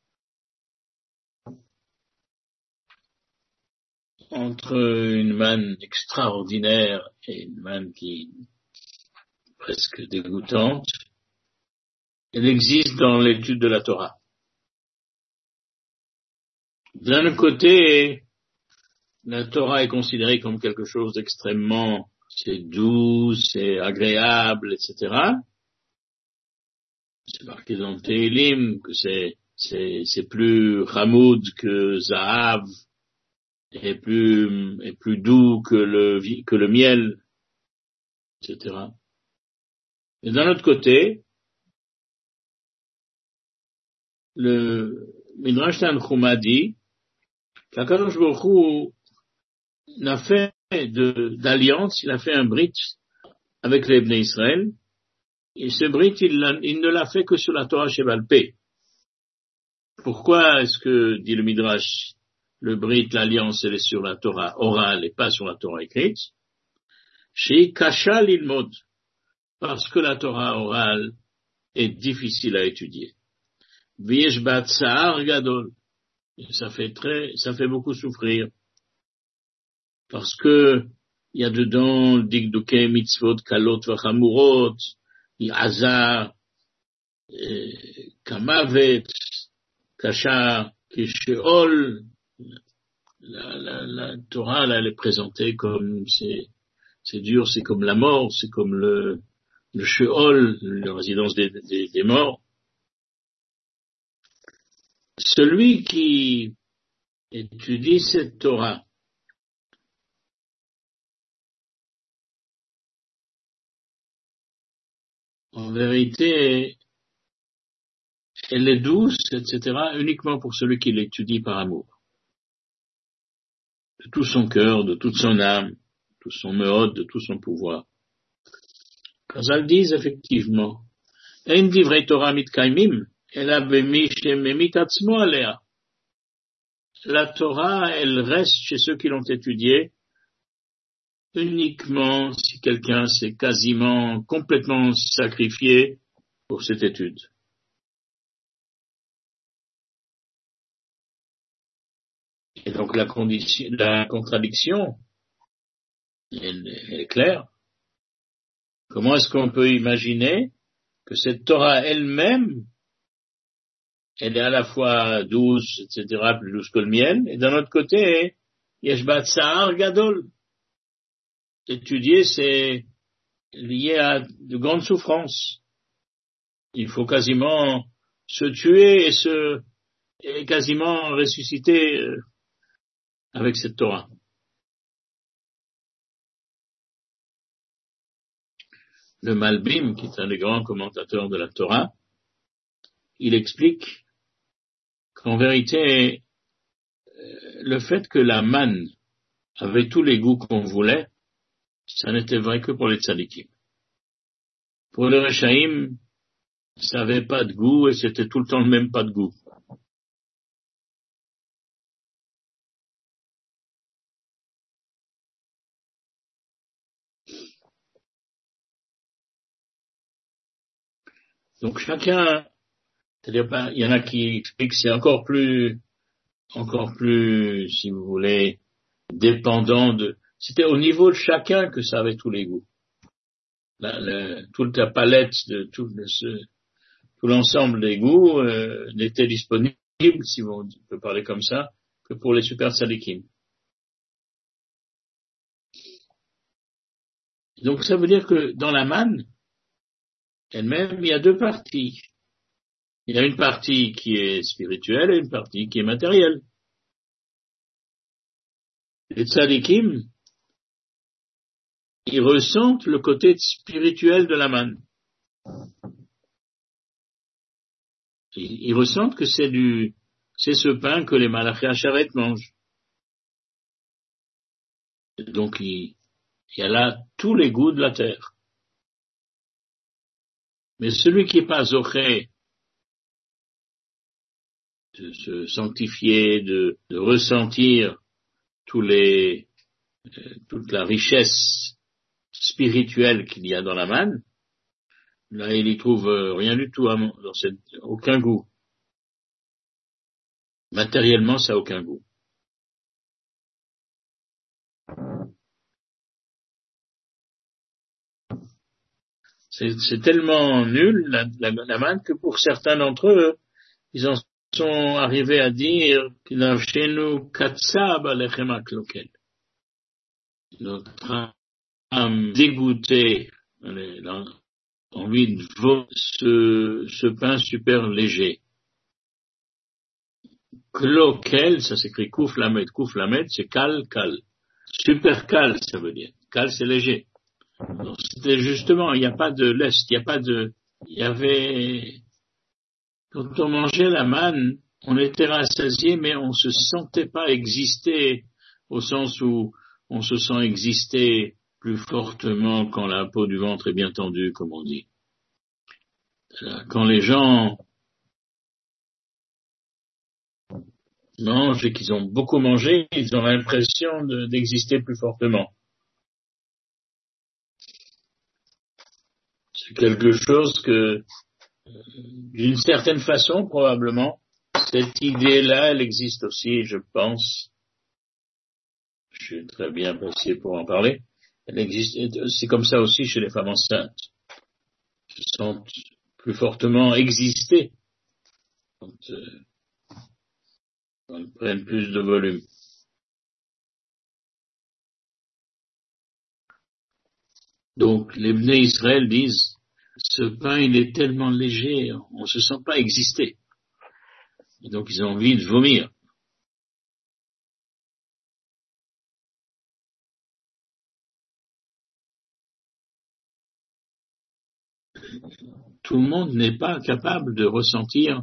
entre une manne extraordinaire et une manne qui est presque dégoûtante, elle existe dans l'étude de la Torah. D'un côté, la Torah est considérée comme quelque chose d'extrêmement, c'est doux, c'est agréable, etc. C'est marqué dans le Tehillim que c'est plus chamoud que Zahav et plus doux que le miel, etc. Et d'un autre côté, le Midrash Tanchuma dit qu'Akadosh Baruch Hu n'a fait d'alliance, il a fait un brit avec les Bnei Israël, et ce brit, il ne l'a fait que sur la Torah Sheval Peh. Pourquoi est-ce que, dit le Midrash, le brit, l'alliance, elle est sur la Torah orale et pas sur la Torah écrite? Chez Kasha l'ilmod, parce que la Torah orale est difficile à étudier. V'yesh bat sa'ar gadol, ça fait beaucoup souffrir. Parce que il y a dedans Digduke mitzvot kalot v'chamurot, Azar, Kamavet, Kasha, que Sheol, la Torah, là, elle est présentée comme c'est dur, c'est comme la mort, c'est comme le Sheol, la résidence des morts. Celui qui étudie cette Torah, en vérité, elle est douce, etc., uniquement pour celui qui l'étudie par amour. De tout son cœur, de toute son âme, de tout son meod, de tout son pouvoir. Chazal disent effectivement, Ein divrei Torah mitkaimim, ela b'mi shememit atzmo alea. La Torah, elle reste chez ceux qui l'ont étudiée uniquement si quelqu'un s'est quasiment complètement sacrifié pour cette étude. Et donc la contradiction, elle est claire. Comment est-ce qu'on peut imaginer que cette Torah elle-même, elle est à la fois douce, etc., plus douce que le miel, et d'un autre côté, yesh ba tsa'ar gadol. Étudier, c'est lié à de grandes souffrances. Il faut quasiment se tuer et quasiment ressusciter avec cette Torah. Le Malbim, qui est un des grands commentateurs de la Torah, il explique qu'en vérité, le fait que la manne avait tous les goûts qu'on voulait, ça n'était vrai que pour les tzadikim. Pour les Rechaïm, ça n'avait pas de goût et c'était tout le temps le même pas de goût. Donc chacun, c'est-à-dire, il y en a qui expliquent que c'est encore plus, si vous voulez, dépendant c'était au niveau de chacun que ça avait tous les goûts. Toute la palette de tout l'ensemble des goûts n'était disponible, si on peut parler comme ça, que pour les super tzadikim. Donc ça veut dire que dans la manne elle-même, il y a deux parties. Il y a une partie qui est spirituelle et une partie qui est matérielle. Les tzadikim, ils ressentent le côté spirituel de la manne. Ils ressentent que c'est ce pain que les malachés Hachareth mangent. Donc il y a là tous les goûts de la terre. Mais celui qui n'est pas zoché de se sanctifier, de ressentir toute la richesse spirituelle qu'il y a dans la manne, là il y trouve rien du tout, aucun goût. Matériellement, ça n'a aucun goût. C'est tellement nul, la manne, que pour certains d'entre eux, ils en sont arrivés à dire qu'Nafshenu katsab alechem aklokel. Notre âme dégoûtée, envie de voler ce pain super léger. Klokel, ça s'écrit kouf lamed, c'est kal. Super kal, ça veut dire. Kal, c'est léger. Donc, c'était justement, il n'y a pas de lest, quand on mangeait la manne, on était rassasié, mais on se sentait pas exister, au sens où on se sent exister plus fortement quand la peau du ventre est bien tendue, comme on dit. Quand les gens mangent et qu'ils ont beaucoup mangé, ils ont l'impression d'exister plus fortement. C'est quelque chose que, d'une certaine façon, probablement, cette idée-là, elle existe aussi, je pense. Je suis très bien placé pour en parler. Elle existe, c'est comme ça aussi chez les femmes enceintes. Elles se sentent plus fortement exister. elles prennent plus de volume. Donc, les Bnei Israël disent, ce pain, il est tellement léger, on ne se sent pas exister. Et donc, ils ont envie de vomir. Tout le monde n'est pas capable de ressentir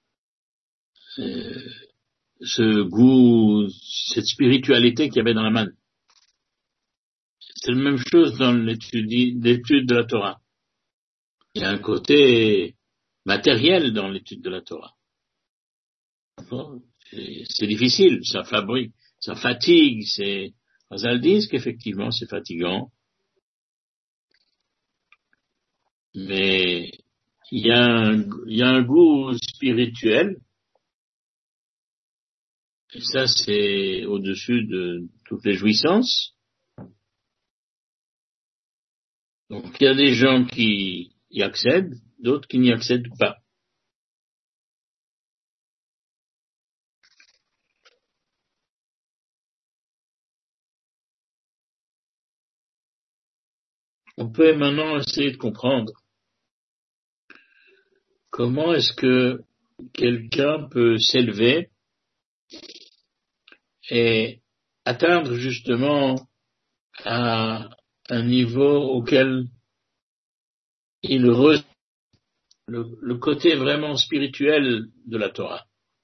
ce goût, cette spiritualité qu'il y avait dans la manne. C'est la même chose dans l'étude de la Torah. Il y a un côté matériel dans l'étude de la Torah. C'est difficile, ça fatigue, Chazal disent qu'effectivement c'est fatigant, mais il y a un goût spirituel, et ça c'est au-dessus de toutes les jouissances. Donc il y a des gens qui y accèdent, d'autres qui n'y accèdent pas. On peut maintenant essayer de comprendre comment est-ce que quelqu'un peut s'élever et atteindre justement à un niveau auquel il ressent le côté vraiment spirituel de la Torah.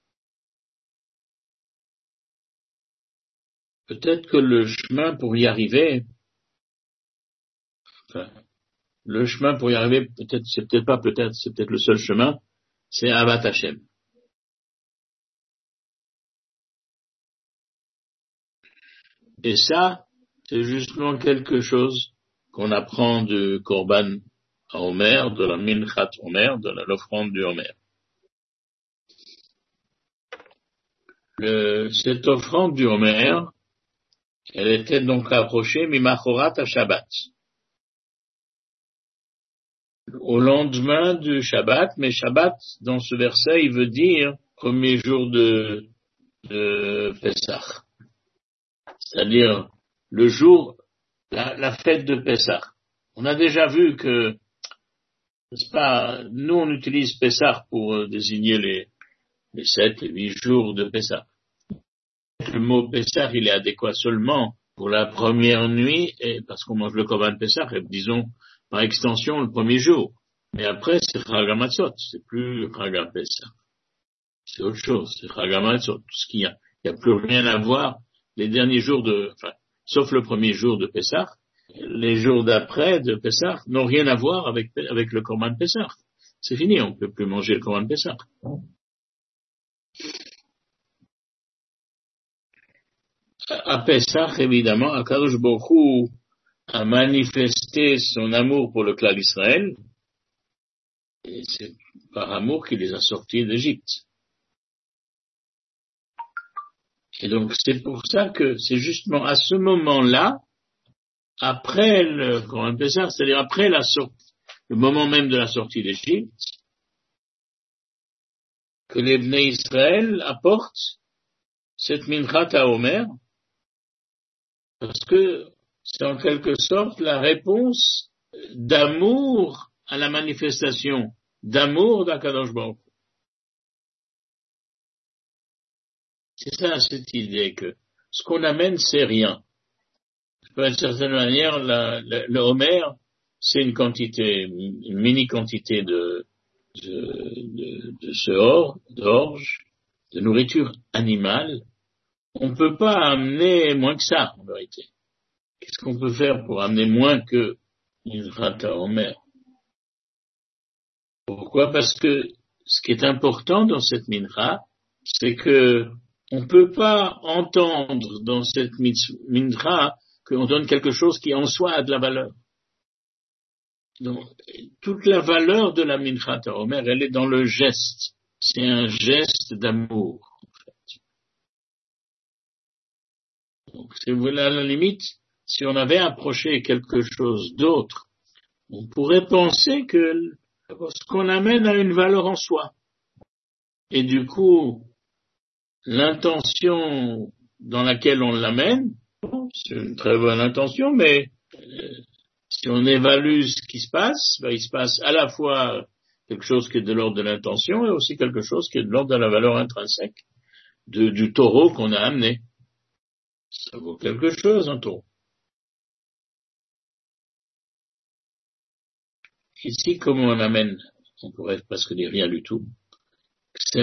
Peut-être que le chemin pour y arriver, c'est peut-être le seul chemin, c'est Avat Hashem. Et ça, c'est justement quelque chose qu'on apprend de Korban à Omer, de la Minchat Omer, de l'offrande du Omer. Cette offrande du Omer, elle était donc rapprochée Mimachorat à Shabbat. Au lendemain du Shabbat, mais Shabbat, dans ce verset, il veut dire premier jour de Pessah. C'est-à-dire le jour, la fête de Pessah. On a déjà vu que, n'est-ce pas, nous on utilise Pessah pour désigner les 7 et 8 jours de Pessah. Le mot Pessah, il est adéquat seulement pour la première nuit, et parce qu'on mange le Korban Pessah, et disons, par extension, le premier jour. Mais après, c'est Chag HaMatzot, c'est plus Chag Pessah. C'est autre chose, c'est Chag HaMatzot, tout ce qu'il y a. Il n'y a plus rien à voir. Les derniers jours sauf le premier jour de Pessah, les jours d'après de Pessah n'ont rien à voir avec le Korban Pessah. C'est fini, on ne peut plus manger le Korban Pessah. À Pessah, évidemment, Akadosh Baruch Hu a manifesté son amour pour le clan d'Israël, et c'est par amour qu'il les a sortis d'Égypte. Et donc c'est pour ça que c'est justement à ce moment-là, après le Korban Pessah, c'est-à-dire après le moment même de la sortie d'Égypte, que les Bnei Israël apportent cette Minchat HaOmer, parce que c'est en quelque sorte la réponse d'amour à la manifestation d'amour d'Akadosh Baruch Hu. C'est ça, cette idée que ce qu'on amène, c'est rien. D'une certaine manière, le Homer, c'est une mini-quantité d'orge, de nourriture animale. On ne peut pas amener moins que ça, en vérité. Qu'est-ce qu'on peut faire pour amener moins que une rata Homer? Pourquoi? Parce que ce qui est important dans cette mincha, c'est que on ne peut pas entendre dans cette mincha qu'on donne quelque chose qui en soi a de la valeur. Donc, toute la valeur de la mincha Homer, elle est dans le geste. C'est un geste d'amour, en fait. Donc, c'est voilà, à la limite, si on avait approché quelque chose d'autre, on pourrait penser que ce qu'on amène a une valeur en soi. Et du coup, l'intention dans laquelle on l'amène, c'est une très bonne intention, mais si on évalue ce qui se passe, il se passe à la fois quelque chose qui est de l'ordre de l'intention et aussi quelque chose qui est de l'ordre de la valeur intrinsèque du taureau qu'on a amené. Ça vaut quelque chose, un taureau. Ici, comment on amène, on pourrait presque dire rien du tout. Ça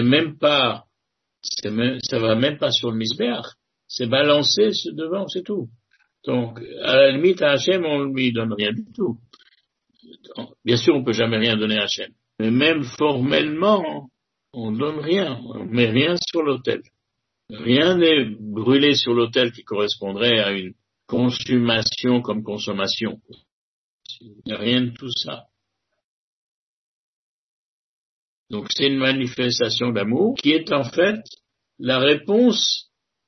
va même pas sur le misbéach. C'est balancé devant, c'est tout. Donc, à la limite, à Hachem, on lui donne rien du tout. Bien sûr, on peut jamais rien donner à Hachem. Mais même formellement, on donne rien. On met rien sur l'autel. Rien n'est brûlé sur l'autel qui correspondrait à une consommation comme consommation. Il n'y a rien de tout ça. Donc c'est une manifestation d'amour qui est en fait la réponse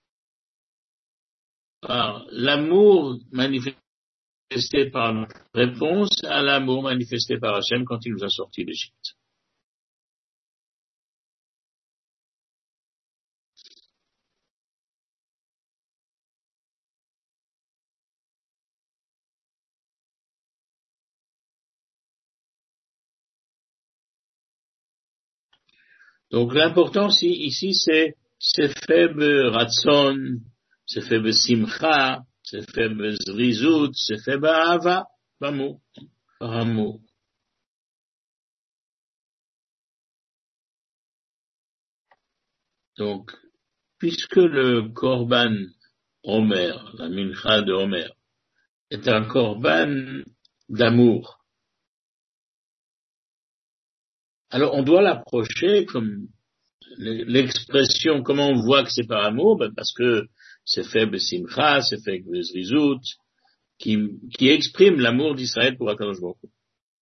à l'amour manifesté par la réponse à l'amour manifesté par Hachem quand il nous a sortis d'Égypte. Donc l'important ici c'est fait beratzon, c'est fait besimcha, c'est fait bezrizout, c'est fait ba'ava, par amour. Donc, puisque le korban Omer, la mincha de Omer, est un korban d'amour, alors on doit l'approcher comme l'expression, comment on voit que c'est par amour, parce que c'est fait besimcha, c'est fait bezrizout, qui exprime l'amour d'Israël pour Akadosh Baruch Hu.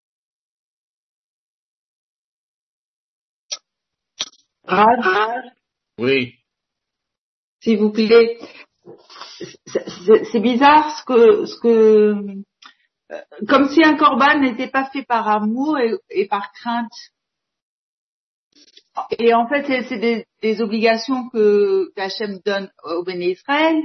Oui. S'il vous plaît. C'est bizarre ce que comme si un korban n'était pas fait par amour et par crainte. Et en fait, c'est des obligations qu'Hachem donne au Béné Israël.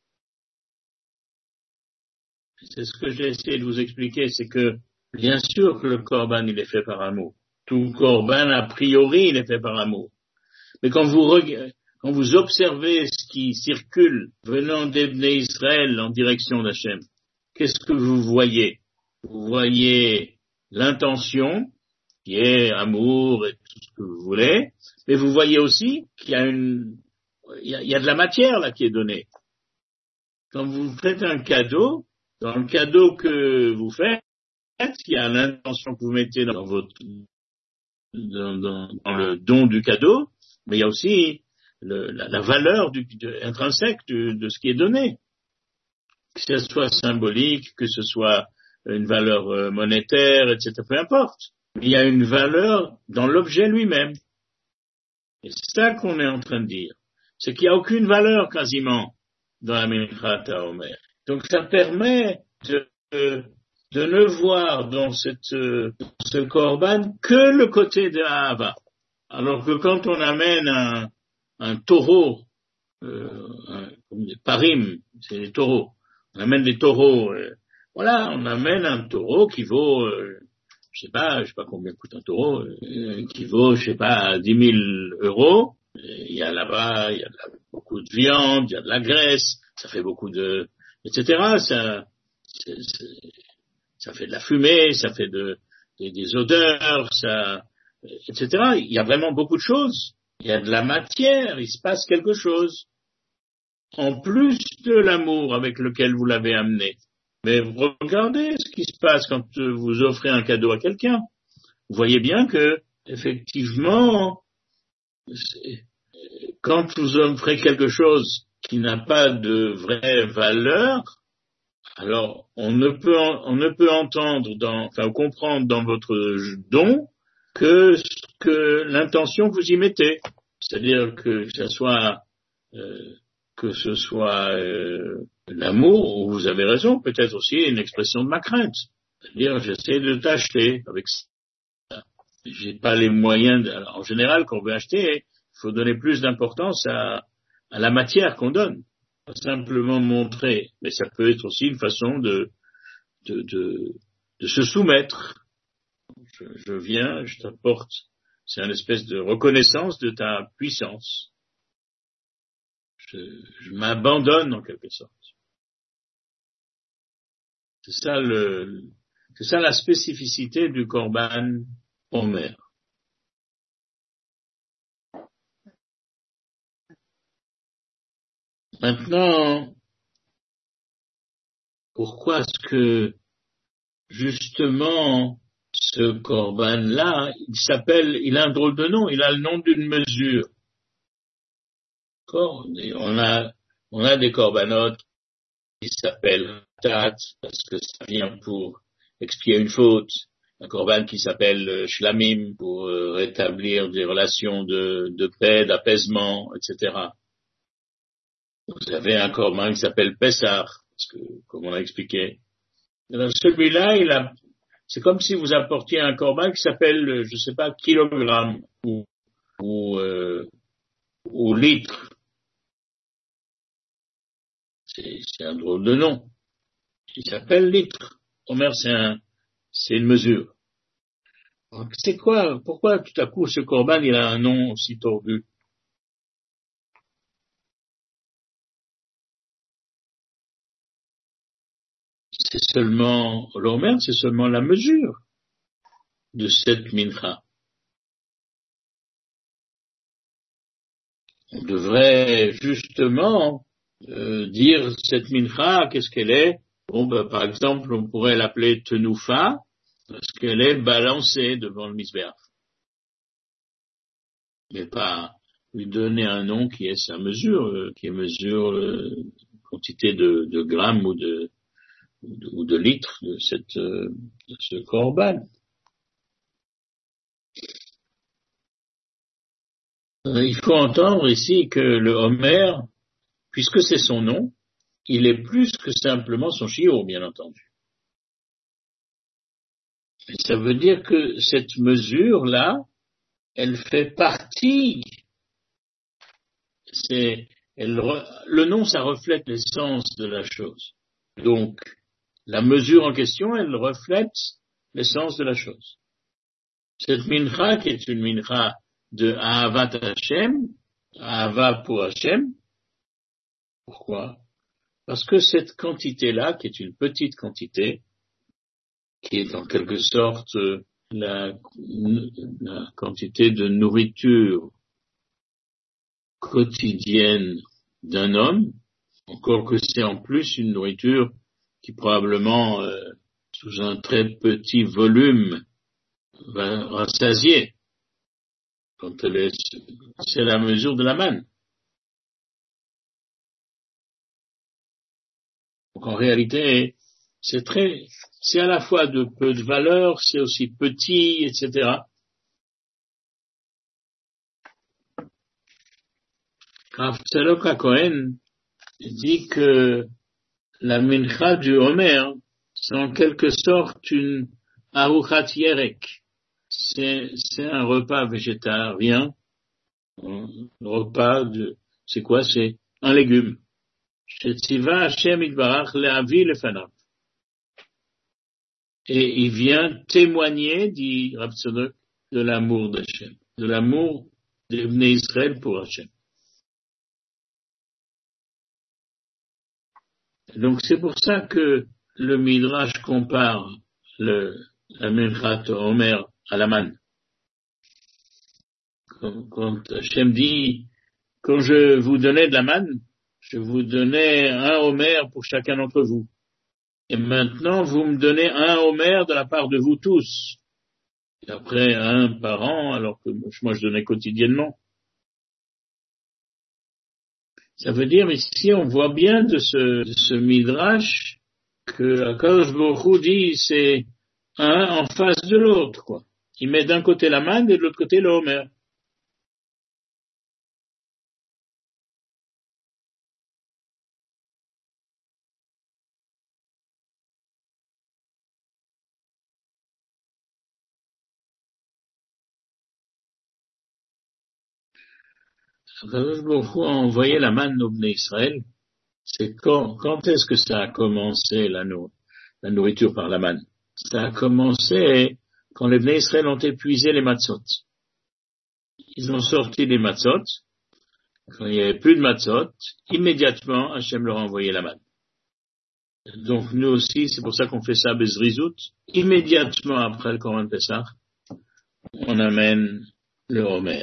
C'est ce que j'ai essayé de vous expliquer, c'est que bien sûr que le korban il est fait par amour. Tout korban a priori il est fait par amour. Mais quand vous observez ce qui circule venant des Bnei Israël en direction d'Hachem, qu'est-ce que vous voyez? Vous voyez l'intention, qui est amour et tout ce que vous voulez, mais vous voyez aussi qu'il y a de la matière là qui est donnée. Quand vous faites un cadeau, dans le cadeau que vous faites, il y a l'intention que vous mettez dans le don du cadeau, mais il y a aussi la valeur intrinsèque de ce qui est donné. Que ce soit symbolique, que ce soit une valeur monétaire, etc., peu importe. Il y a une valeur dans l'objet lui-même. Et c'est ça qu'on est en train de dire. C'est qu'il n'y a aucune valeur quasiment dans la Minchat HaOmer. Donc ça permet de ne voir dans ce korban que le côté de Ahava. Alors que quand on amène un taureau, parim, c'est les taureaux, on amène des taureaux, voilà, on amène un taureau qui vaut, je sais pas combien coûte un taureau, qui vaut, 10 000 euros. Il y a là-bas, beaucoup de viande, il y a de la graisse, ça fait beaucoup etc. Ça fait de la fumée, ça fait des odeurs, etc. Il y a vraiment beaucoup de choses. Il y a de la matière, il se passe quelque chose. En plus de l'amour avec lequel vous l'avez amené. Mais regardez ce qui se passe quand vous offrez un cadeau à quelqu'un. Vous voyez bien que, effectivement, quand vous offrez quelque chose qui n'a pas de vraie valeur, alors on ne peut entendre ou comprendre dans votre don que l'intention que vous y mettez. C'est-à-dire que ce soit l'amour, ou vous avez raison, peut-être aussi une expression de ma crainte. C'est-à-dire, j'essaie de t'acheter avec ça. J'ai pas les moyens. En général, quand on veut acheter, il faut donner plus d'importance à à la matière qu'on donne. Pas simplement montrer, mais ça peut être aussi une façon de se soumettre. Je viens, je t'apporte, c'est une espèce de reconnaissance de ta puissance. Je m'abandonne en quelque sorte. C'est ça la spécificité du Korban Omer. Maintenant, pourquoi est-ce que justement ce Korban-là, il a un drôle de nom, il a le nom d'une mesure. On a des corbanotes qui s'appellent Tat, parce que ça vient pour expier une faute. Un korban qui s'appelle Shlamim, pour rétablir des relations de paix, d'apaisement, etc. Vous avez un korban qui s'appelle Pessah, parce que, comme on l'a expliqué. Alors, celui-là, c'est comme si vous apportiez un korban qui s'appelle, je sais pas, kilogramme ou litre. C'est un drôle de nom. Il s'appelle litre. Omer, c'est une mesure. Donc, pourquoi tout à coup ce korban, il a un nom aussi tordu? L'Omer, c'est seulement la mesure de cette mincha. On devrait justement dire cette mincha, qu'est-ce qu'elle est? Par exemple, on pourrait l'appeler tenoufa, parce qu'elle est balancée devant le misbéach. Mais pas lui donner un nom qui est sa mesure, qui mesure quantité de grammes ou de litres de ce korban. Il faut entendre ici que le Homer, puisque c'est son nom, il est plus que simplement son shiur, bien entendu. Et ça veut dire que cette mesure-là, elle fait partie, le nom, ça reflète l'essence de la chose. Donc, la mesure en question, elle reflète l'essence de la chose. Cette mincha, qui est une mincha de Ahavat Hashem, Ahava pour Hashem. Pourquoi? Parce que cette quantité-là, qui est une petite quantité, qui est en quelque sorte la quantité de nourriture quotidienne d'un homme, encore que c'est en plus une nourriture qui probablement, sous un très petit volume, va rassasier. C'est la mesure de la manne. Donc en réalité, c'est à la fois de peu de valeur, c'est aussi petit, etc. Rav Tzadok HaKohen dit que la mincha du Homer, c'est en quelque sorte une aruchat yerek. C'est un repas végétarien, c'est quoi? C'est un légume. Shetziva Hashem Yitbarach le'avi lefanav. Et il vient témoigner, dit Rav Tzadok, de l'amour d'Hashem, de l'amour des Bnei Israël pour Hachem. Donc c'est pour ça que le Midrash compare la Minchat Omer à la manne. Quand Hachem dit, quand je vous donnais de la manne, je vous donnais un Omer pour chacun d'entre vous. Et maintenant, vous me donnez un Omer de la part de vous tous. Et après, un par an, alors que moi je donnais quotidiennement. Ça veut dire, ici, on voit bien de ce Midrash que Akadosh Baruch Hu dit, c'est un en face de l'autre, quoi. Il met d'un côté la manne et de l'autre côté le Homer. Akadosh Baruch Hu a envoyé la manne au Bnei Israël. C'est quand est-ce que ça a commencé la nourriture par la manne? Ça a commencé quand les Bnei Israël ont épuisé les matzot. Ils ont sorti les matzot. Quand il n'y avait plus de matzot, immédiatement, Hachem leur a envoyé la manne. Donc nous aussi, c'est pour ça qu'on fait ça Bezrizout. Immédiatement après le Corban Pessah, on amène le Homer.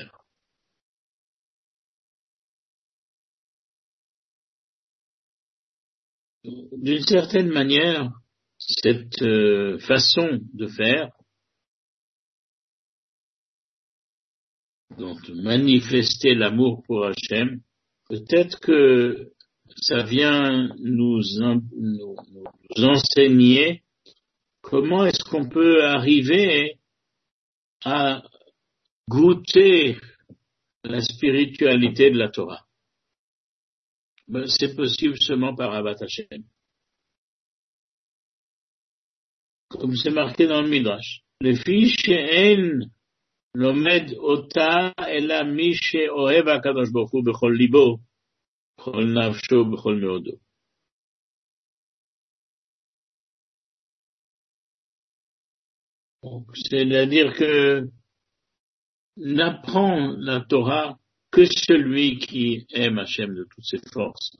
D'une certaine manière, cette façon de faire, donc manifester l'amour pour Hachem, peut-être que ça vient nous enseigner comment est-ce qu'on peut arriver à goûter la spiritualité de la Torah. Ben, c'est possible seulement par Avat Hashem. Comme c'est marqué dans le Midrash. Le fiche she'en lomed ota ela mi she'ohev HaKadosh Baruch Hu b'chol libo, b'chol nafsho, b'chol meodo. C'est-à-dire que n'apprend la Torah que celui qui aime Hachem de toutes ses forces.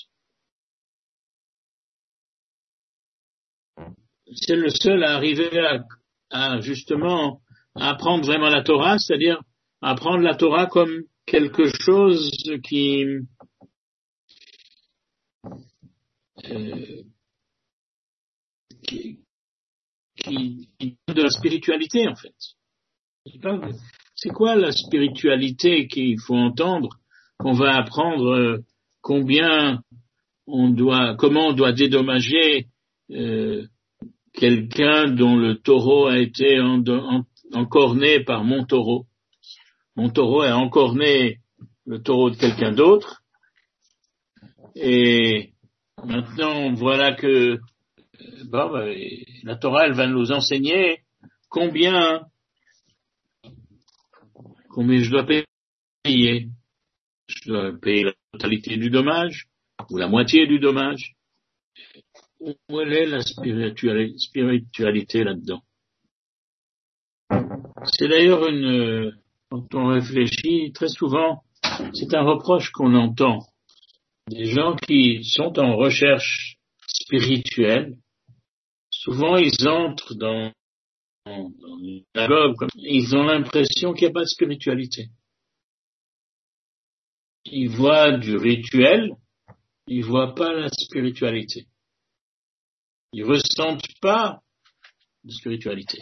C'est le seul à arriver à justement apprendre vraiment la Torah, c'est-à-dire apprendre la Torah comme quelque chose qui de la spiritualité en fait. C'est quoi la spiritualité qu'il faut entendre, qu'on va apprendre comment on doit dédommager quelqu'un dont le taureau a été encorné par mon taureau. Mon taureau a encorné le taureau de quelqu'un d'autre. Et maintenant, voilà que la Torah, elle va nous enseigner combien je dois payer. Je dois payer la totalité du dommage, ou la moitié du dommage. Où est la spiritualité là-dedans? C'est d'ailleurs quand on réfléchit, très souvent, c'est un reproche qu'on entend. Des gens qui sont en recherche spirituelle, souvent ils entrent dans une synagogue, ils ont l'impression qu'il n'y a pas de spiritualité. Ils voient du rituel, ils voient pas la spiritualité. Ils ressentent pas de spiritualité.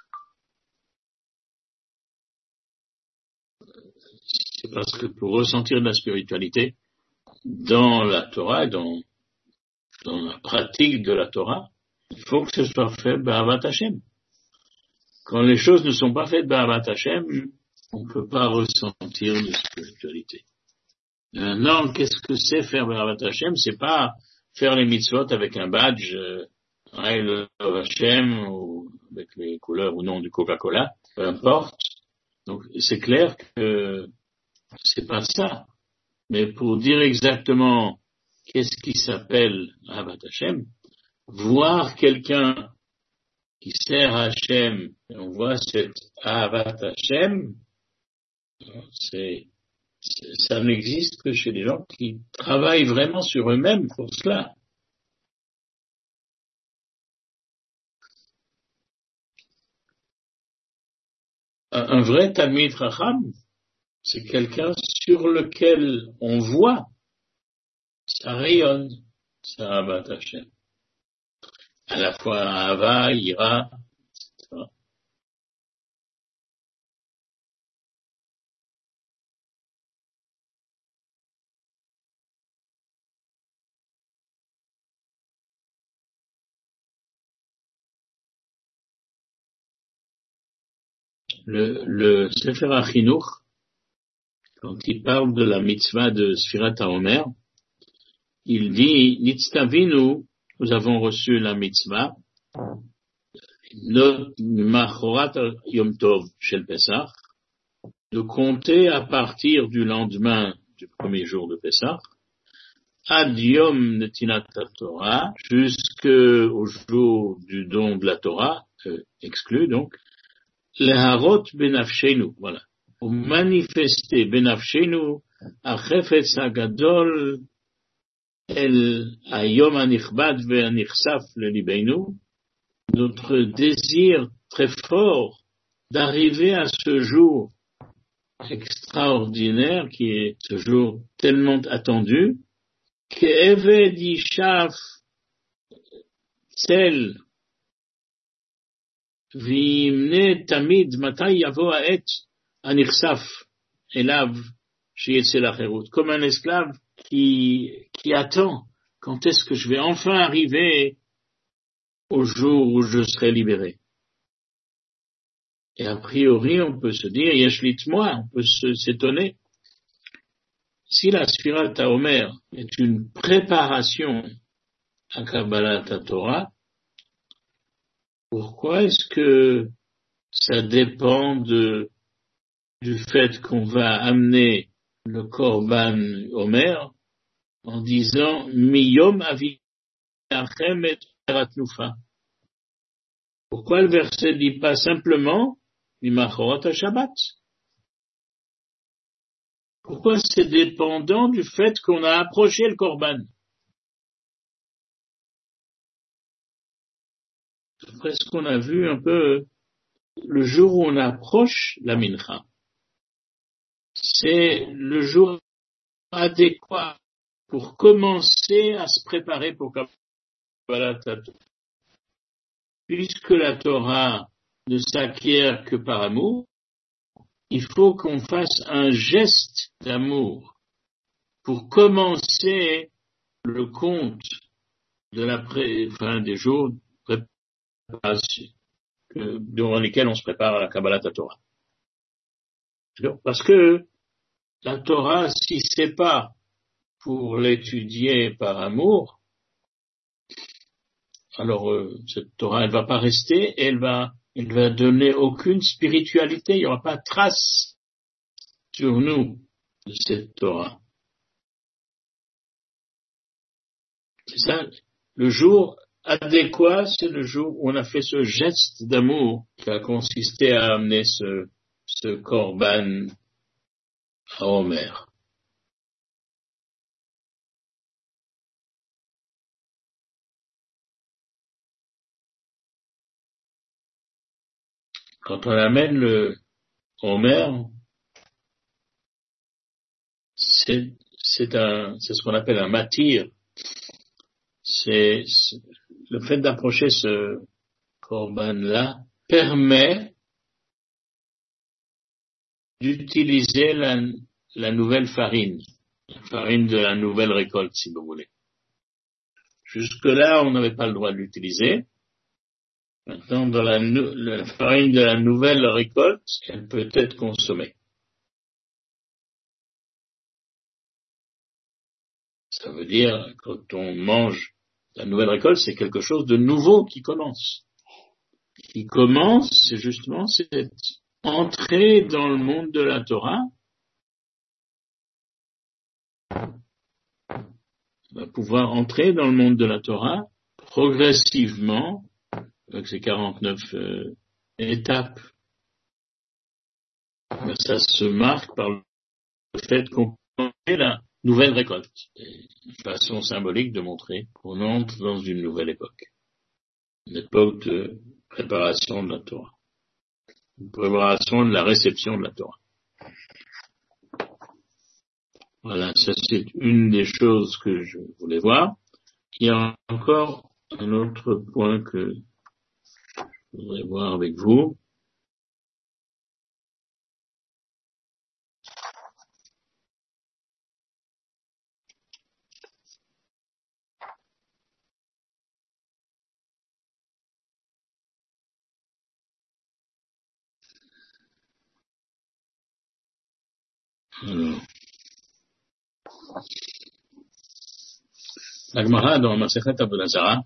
C'est parce que pour ressentir de la spiritualité, dans la Torah, dans la pratique de la Torah, il faut que ce soit fait b'avat Hashem. Quand les choses ne sont pas faites b'avat Hashem, on ne peut pas ressentir de spiritualité. Maintenant, qu'est-ce que c'est faire b'avat Hashem? C'est pas faire les mitzvot avec un badge, I love Hashem, ou avec les couleurs ou non du Coca-Cola, peu importe. Donc, c'est clair que c'est pas ça. Mais pour dire exactement qu'est-ce qui s'appelle Ahavat Hashem, voir quelqu'un qui sert à Hashem, et on voit cette Ahavat Hashem, ça n'existe que chez les gens qui travaillent vraiment sur eux-mêmes pour cela. Un vrai Talmid Chacham, c'est quelqu'un sur lequel on voit, ça rayonne, ça Ahavat Hashem. À la fois Ahava, Ira, etc. Le Sefer HaChinuch, quand il parle de la mitzvah de Sfirat HaOmer, il dit, Nitztavinu, nous avons reçu la mitzvah, Machorat Yom Tov Shel Pesach, de compter à partir du lendemain du premier jour de Pessah, ad yom netinat Torah, jusqu'au jour du don de la Torah, exclu donc, leharot benafshenu, voilà, pour manifester benafshenu, achefetz hagadol, el hayom hanichbad ve'hanichsaf lelibeinu, notre désir très fort d'arriver à ce jour extraordinaire qui est ce jour tellement attendu, qu'Eved Yishaf Tzel Vimne Tamid Matai Yavo Haet Anirsaf Elav Sheyetzel Acherut, comme un esclave qui attend quand est-ce que je vais enfin arriver au jour où je serai libéré. Et a priori, on peut se dire, Yeshlit-moi, on peut s'étonner. Si la Sfirat HaOmer est une préparation à Kabbalat Torah, pourquoi est-ce que ça dépend du fait qu'on va amener le Korban Omer en disant Miyom Aviachem et Ratnufa? Pourquoi le verset ne dit pas simplement Mimachorot HaShabbat? Pourquoi c'est dépendant du fait qu'on a approché le Korban? Après ce qu'on a vu un peu, le jour où on approche la Mincha, c'est le jour adéquat pour commencer à se préparer pour Kabbalat Torah. Puisque la Torah ne s'acquiert que par amour, il faut qu'on fasse un geste d'amour pour commencer le compte de des jours de préparation durant lesquels on se prépare à la Kabbalat Torah. Parce que la Torah, si c'est pas pour l'étudier par amour, alors cette Torah, elle va pas rester, elle va donner aucune spiritualité, il n'y aura pas de trace sur nous de cette Torah. C'est ça, le jour adéquat, c'est le jour où on a fait ce geste d'amour qui a consisté à amener ce Korban à Omer. Quand on amène le Omer, c'est ce qu'on appelle un matir. C'est le fait d'approcher ce Korban-là permet d'utiliser la nouvelle farine, la farine de la nouvelle récolte, si vous voulez. Jusque-là, on n'avait pas le droit de l'utiliser. Maintenant, dans la farine de la nouvelle récolte, elle peut être consommée. Ça veut dire, quand on mange la nouvelle récolte, c'est quelque chose de nouveau qui commence. Qui commence, c'est justement cette entrée dans le monde de la Torah. On va pouvoir entrer dans le monde de la Torah progressivement, avec ces 49 étapes. Ça se marque par le fait qu'on fait la nouvelle récolte. Une façon symbolique de montrer qu'on entre dans une nouvelle époque. Une époque de préparation de la Torah. Une préparation de la réception de la Torah. Voilà, ça c'est une des choses que je voulais voir. Il y a encore un autre point que je voudrais voir avec vous. Alors, la Gemara dans Masechet Avodah Zarah,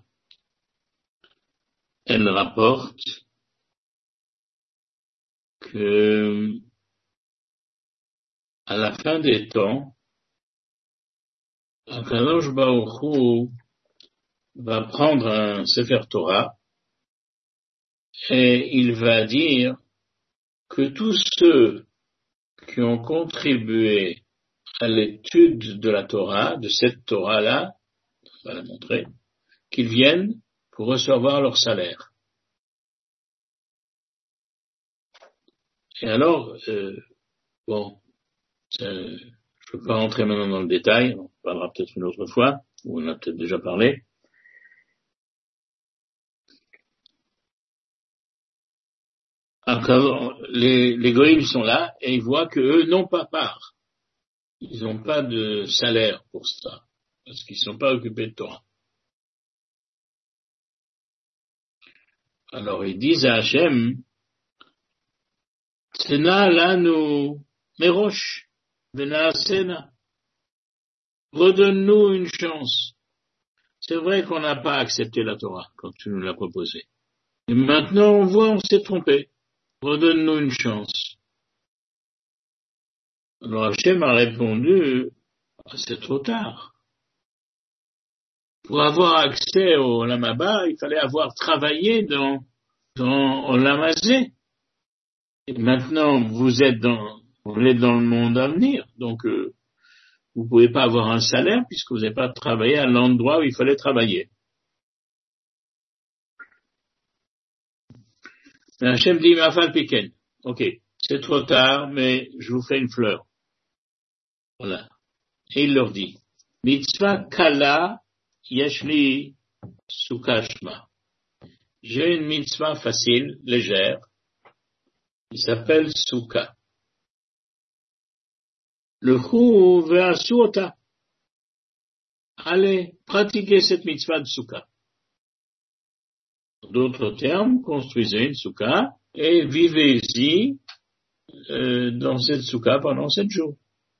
elle rapporte que à la fin des temps, Akadosh Baruch Hu va prendre un Sefer Torah et il va dire que tous ceux qui ont contribué à l'étude de la Torah, de cette Torah-là, on va la montrer, qu'ils viennent pour recevoir leur salaire. Et alors, bon, je ne peux pas rentrer maintenant dans le détail, on parlera peut-être une autre fois, ou on a peut-être déjà parlé. Les goïms sont là et ils voient qu'eux n'ont pas part. Ils n'ont pas de salaire pour ça, parce qu'ils ne sont pas occupés de Torah. Alors ils disent à Hachem, Tsena lanu merosh, vena sena. Redonne-nous une chance. C'est vrai qu'on n'a pas accepté la Torah quand tu nous l'as proposée. Et maintenant on voit, on s'est trompé. Redonne-nous une chance. Alors Hachem a répondu, c'est trop tard. Pour avoir accès au Olam Haba, il fallait avoir travaillé dans Olam Hazé. Et maintenant, vous êtes dans le monde à venir. Donc, vous pouvez pas avoir un salaire puisque vous n'avez pas travaillé à l'endroit où il fallait travailler. Et Hachem dit, Mafal Piken. Ok, c'est trop tard, mais je vous fais une fleur. Voilà. Et il leur dit, Mitzvah Kala Yeshli Sukashma. J'ai une mitzvah facile, légère, qui s'appelle Souka. Le Chou ve'asuota. Allez, pratiquez cette mitzvah de Souka. D'autres termes, construisez une Souka et vivez-y dans cette Souka pendant 7 jours.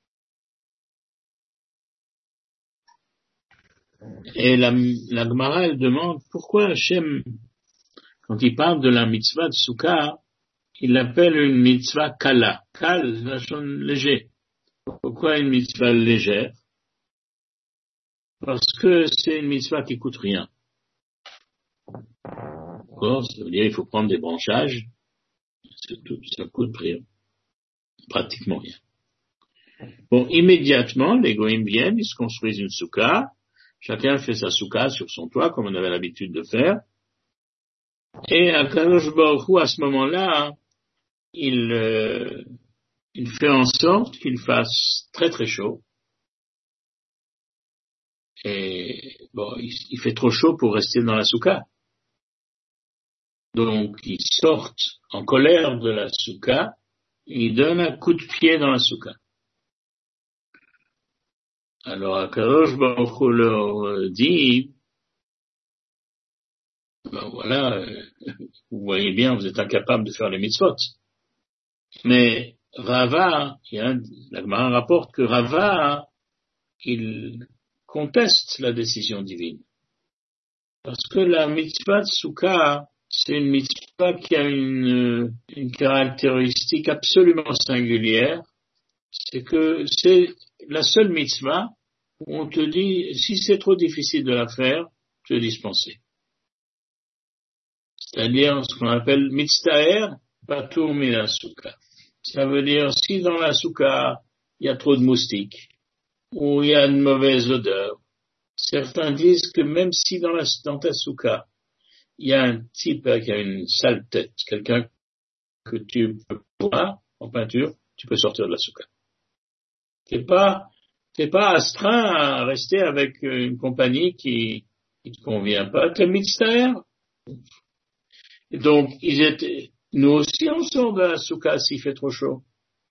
Et la Gemara, elle demande pourquoi Hachem, quand il parle de la mitzvah de Souka, il l'appelle une mitzvah kala. Kal, la chose léger. Pourquoi une mitzvah légère? Parce que c'est une mitzvah qui coûte rien. D'accord? Ça veut dire qu'il faut prendre des branchages. C'est tout, ça coûte rien. Pratiquement rien. Bon, immédiatement, les goïms viennent, ils se construisent une souka. Chacun fait sa souka sur son toit, comme on avait l'habitude de faire. Et Akadosh Baruch Hu, à ce moment-là, il fait en sorte qu'il fasse très très chaud. Et bon, il fait trop chaud pour rester dans la souka. Donc, ils sortent en colère de la souka, ils donnent un coup de pied dans la souka. Alors, Akadosh Baruch Hu leur dit, ben voilà, vous voyez bien, vous êtes incapable de faire les mitzvot. Mais Rava, la Gemara rapporte que Rava, il conteste la décision divine. Parce que la mitzvah de Souka, c'est une mitzvah qui a une caractéristique absolument singulière. C'est que c'est la seule mitzvah où on te dit, si c'est trop difficile de la faire, tu es dispensé. C'est-à-dire ce qu'on appelle mitztaher, patur mina souka. Ça veut dire, si dans la souka, il y a trop de moustiques, ou il y a une mauvaise odeur, certains disent que même si dans ta souka, il y a un type qui a une sale tête, quelqu'un que tu peux voir en peinture, tu peux sortir de la souka. T'es pas astreint à rester avec une compagnie qui te convient pas, t'es mitztaher. Et donc, nous aussi, on sort de la souka s'il fait trop chaud.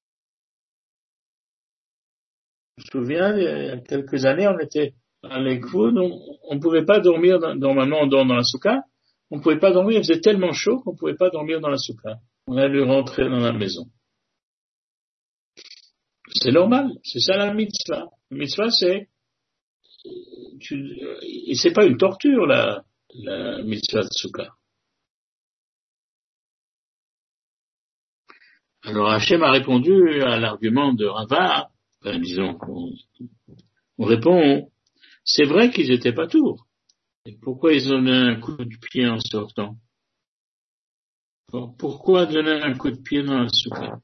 Je me souviens, il y a quelques années, on était avec vous, on pouvait pas dormir, normalement on dort dans la souka, on pouvait pas dormir, il faisait tellement chaud qu'on pouvait pas dormir dans la souka. On a dû rentrer dans la maison. C'est normal, c'est ça la mitzvah. La mitzvah, c'est pas une torture, la mitzvah de souka. Alors Hachem a répondu à l'argument de Rava, disons on répond, c'est vrai qu'ils étaient pas tours. Et pourquoi ils donnaient un coup de pied en sortant? Pourquoi donner un coup de pied dans la soukha?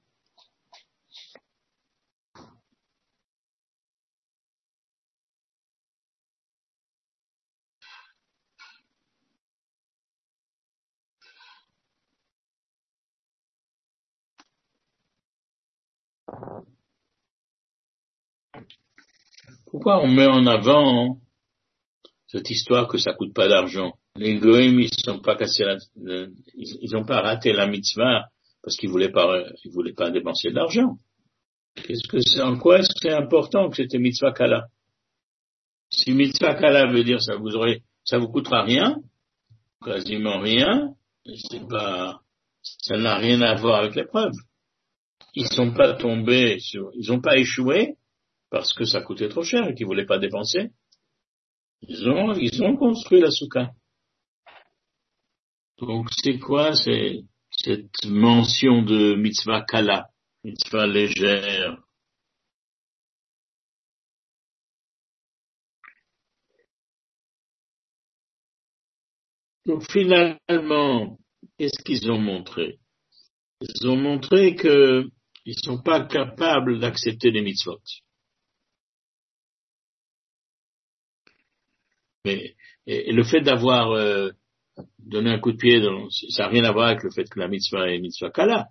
Pourquoi on met en avant cette histoire que ça coûte pas d'argent? Les goïms, ils sont pas cassés ils ont pas raté la mitzvah parce qu'ils voulaient pas dépenser de l'argent. En quoi est-ce que c'est important que c'était mitzvah kala? Si mitzvah kala veut dire ça vous coûtera rien, quasiment rien, ça n'a rien à voir avec l'épreuve. Ils ont pas échoué parce que ça coûtait trop cher et qu'ils voulaient pas dépenser. Ils ont construit la soukha. Donc c'est quoi cette mention de mitzvah kala, mitzvah légère? Donc finalement, qu'est-ce qu'ils ont montré? Ils ont montré qu'ils sont pas capables d'accepter les mitzvot. Mais et le fait d'avoir donné un coup de pied, ça n'a rien à voir avec le fait que la mitzvah est mitzvah kala.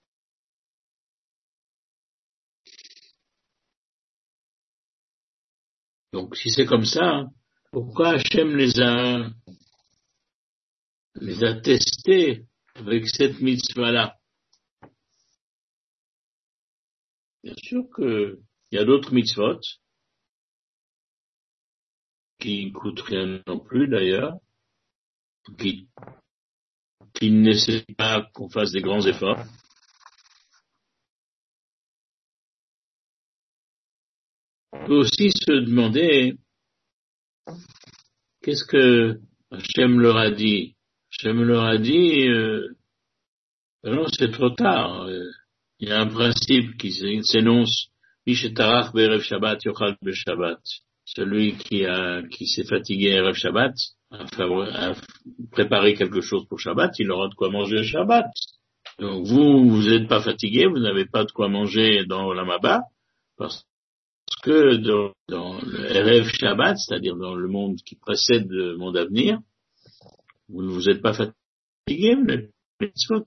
Donc si c'est comme ça, pourquoi Hachem les a testés avec cette mitzvah-là? Bien sûr qu'il y a d'autres mitzvot qui coûtent rien non plus d'ailleurs, qui ne nécessitent pas qu'on fasse des grands efforts. On peut aussi se demander qu'est-ce que Hachem leur a dit. Hachem leur a dit non, c'est trop tard. Il y a un principe qui s'énonce Mishetarach be'erev Shabbat yochal be'Shabbat. Celui qui s'est fatigué Erev Shabbat a préparé quelque chose pour Shabbat, il aura de quoi manger Shabbat. Donc vous n'êtes pas fatigué, vous n'avez pas de quoi manger dans Olam Haba, parce que dans le Erev Shabbat, c'est-à-dire dans le monde qui précède le monde à venir, vous ne vous êtes pas fatigué, vous n'êtes pas mitzvot.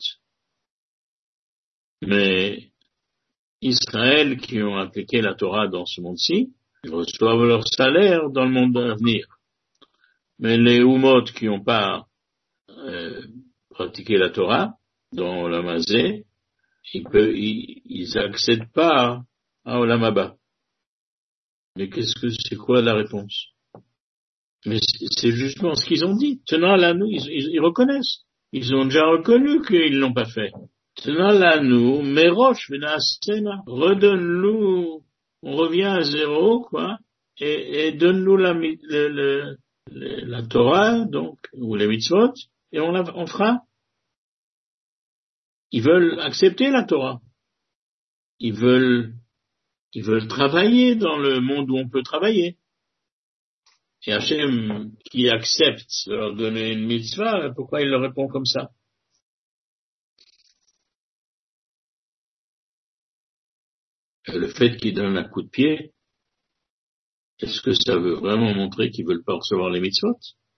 Mais Israël qui ont appliqué la Torah dans ce monde-ci, ils reçoivent leur salaire dans le monde à venir. Mais les Umot qui n'ont pas pratiqué la Torah dans Olam Hazé, ils accèdent pas à Olam Haba. Mais c'est quoi la réponse? Mais c'est justement ce qu'ils ont dit. Tenant là, nous, ils reconnaissent. Ils ont déjà reconnu qu'ils l'ont pas fait. Tenant là, nous, Merosh Venasena, redonne-nous, on revient à zéro, quoi, et donne-nous la Torah, donc, ou les mitzvot, et on fera. Ils veulent accepter la Torah. Ils veulent travailler dans le monde où on peut travailler. Et Hachem, qui accepte de leur donner une mitzvah, pourquoi il leur répond comme ça? Le fait qu'ils donnent un coup de pied, est-ce que ça veut vraiment montrer qu'ils veulent pas recevoir les mitzvot?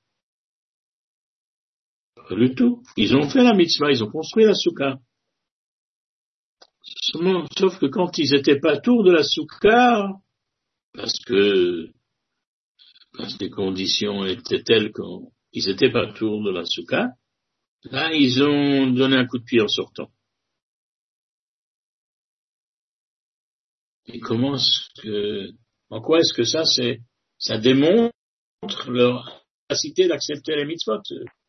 Pas du tout. Ils ont fait la mitzvah, ils ont construit la soukha. Sauf que quand ils étaient pas tours de la soukha, parce que les conditions étaient telles qu'ils étaient pas tours de la soukha, là, ils ont donné un coup de pied en sortant. Et en quoi est-ce que ça démontre leur capacité d'accepter les mitzvot?